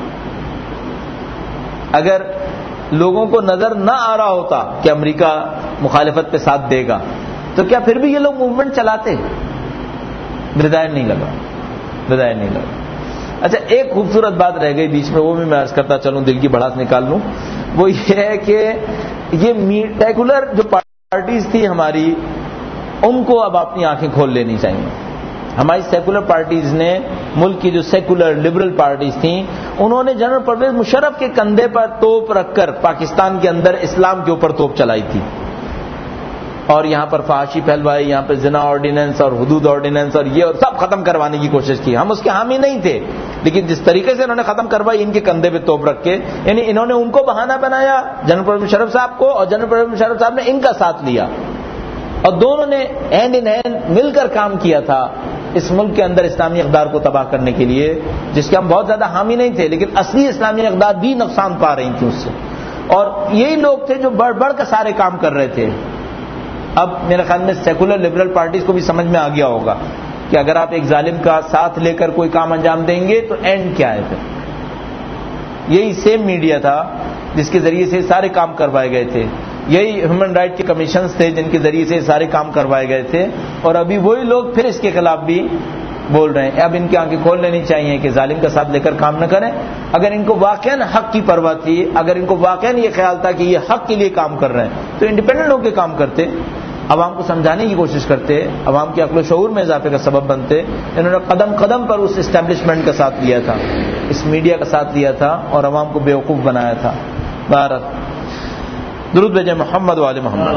اگر لوگوں کو نظر نہ آ رہا ہوتا کہ امریکہ مخالفت پہ ساتھ دے گا تو کیا پھر بھی یہ لوگ موومنٹ چلاتے؟ بظاہر نہیں لگا بظاہر نہیں لگا اچھا ایک خوبصورت بات رہ گئی بیچ میں، وہ بھی میں عرض کرتا چلوں، دل کی بڑھاس نکال لوں. وہ یہ ہے کہ یہ سیکولر جو پارٹیز تھی ہماری، ان کو اب اپنی آنکھیں کھول لینی چاہیے. ہماری سیکولر پارٹیز نے، ملک کی جو سیکولر لبرل پارٹیز تھیں، انہوں نے جنرل پرویز مشرف کے کندھے پر توپ رکھ کر پاکستان کے اندر اسلام کے اوپر توپ چلائی تھی، اور یہاں پر فحاشی پھیلوائی، یہاں پر زنا آرڈیننس اور حدود آرڈیننس اور یہ اور سب ختم کروانے کی کوشش کی. ہم اس کے حامی نہیں تھے، لیکن جس طریقے سے انہوں نے ختم کروائی ان کے کندھے پہ توپ رکھ کے، یعنی انہوں نے ان کو بہانہ بنایا جنرل پرویز مشرف صاحب کو، اور جنرل پرویز مشرف صاحب نے ان کا ساتھ لیا، اور دونوں نے ہینڈ ان ہینڈ مل کر کام کیا تھا اس ملک کے اندر اسلامی اقدار کو تباہ کرنے کے لیے، جس کے ہم بہت زیادہ حامی نہیں تھے، لیکن اصلی اسلامی اقدار بھی نقصان پا رہی تھی اس سے. اور یہی لوگ تھے جو بڑھ بڑھ کر سارے کام کر رہے تھے. اب میرے خیال میں سیکولر لبرل پارٹیز کو بھی سمجھ میں آ گیا ہوگا کہ اگر آپ ایک ظالم کا ساتھ لے کر کوئی کام انجام دیں گے تو اینڈ کیا ہے پھر. یہی سیم میڈیا تھا جس کے ذریعے سے سارے کام کروائے گئے تھے، یہی ہیومن رائٹ کے کمیشنز تھے جن کے ذریعے سے سارے کام کروائے گئے تھے، اور ابھی وہی لوگ پھر اس کے خلاف بھی بول رہے ہیں. اب ان کی آنکھیں کھول لینی چاہیے کہ ظالم کا ساتھ لے کر کام نہ کریں. اگر ان کو واقعاً حق کی پرواہ تھی، اگر ان کو واقعاً یہ خیال تھا کہ یہ حق کے لیے کام کر رہے ہیں، تو انڈیپینڈنٹ ہو کے کام کرتے، عوام کو سمجھانے کی کوشش کرتے، عوام کے عقل و شعور میں اضافے کا سبب بنتے. انہوں نے قدم قدم پر اس اسٹیبلشمنٹ کا ساتھ لیا تھا، اس میڈیا کا ساتھ لیا تھا، اور عوام کو بیوقوف بنایا تھا. بہرحال درود بھیجیں محمد وآل محمد.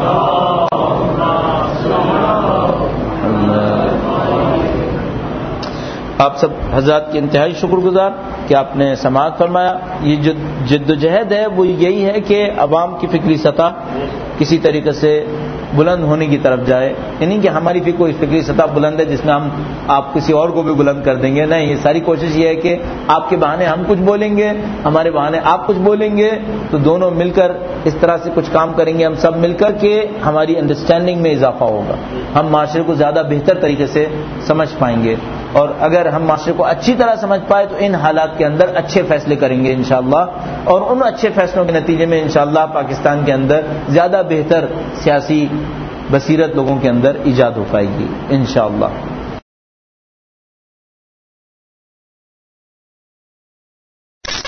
آپ سب حضرات کی انتہائی شکر گزار کہ آپ نے سماعت فرمایا. یہ جو جد و جہد ہے وہ یہی ہے کہ عوام کی فکری سطح کسی طریقے سے بلند ہونے کی طرف جائے. یعنی کہ ہماری بھی کوئی فکری سطح بلند ہے جس میں ہم آپ کسی اور کو بھی بلند کر دیں گے، نہیں. یہ ساری کوشش یہ ہے کہ آپ کے بہانے ہم کچھ بولیں گے، ہمارے بہانے آپ کچھ بولیں گے، تو دونوں مل کر اس طرح سے کچھ کام کریں گے ہم سب مل کر کہ ہماری انڈرسٹینڈنگ میں اضافہ ہوگا، ہم معاشرے کو زیادہ بہتر طریقے سے سمجھ پائیں گے. اور اگر ہم معاشرے کو اچھی طرح سمجھ پائے تو ان حالات کے اندر اچھے فیصلے کریں گے انشاءاللہ، اور ان اچھے فیصلوں کے نتیجے میں انشاءاللہ پاکستان کے اندر زیادہ بہتر سیاسی بصیرت لوگوں کے اندر ایجاد ہو پائے گی انشاءاللہ.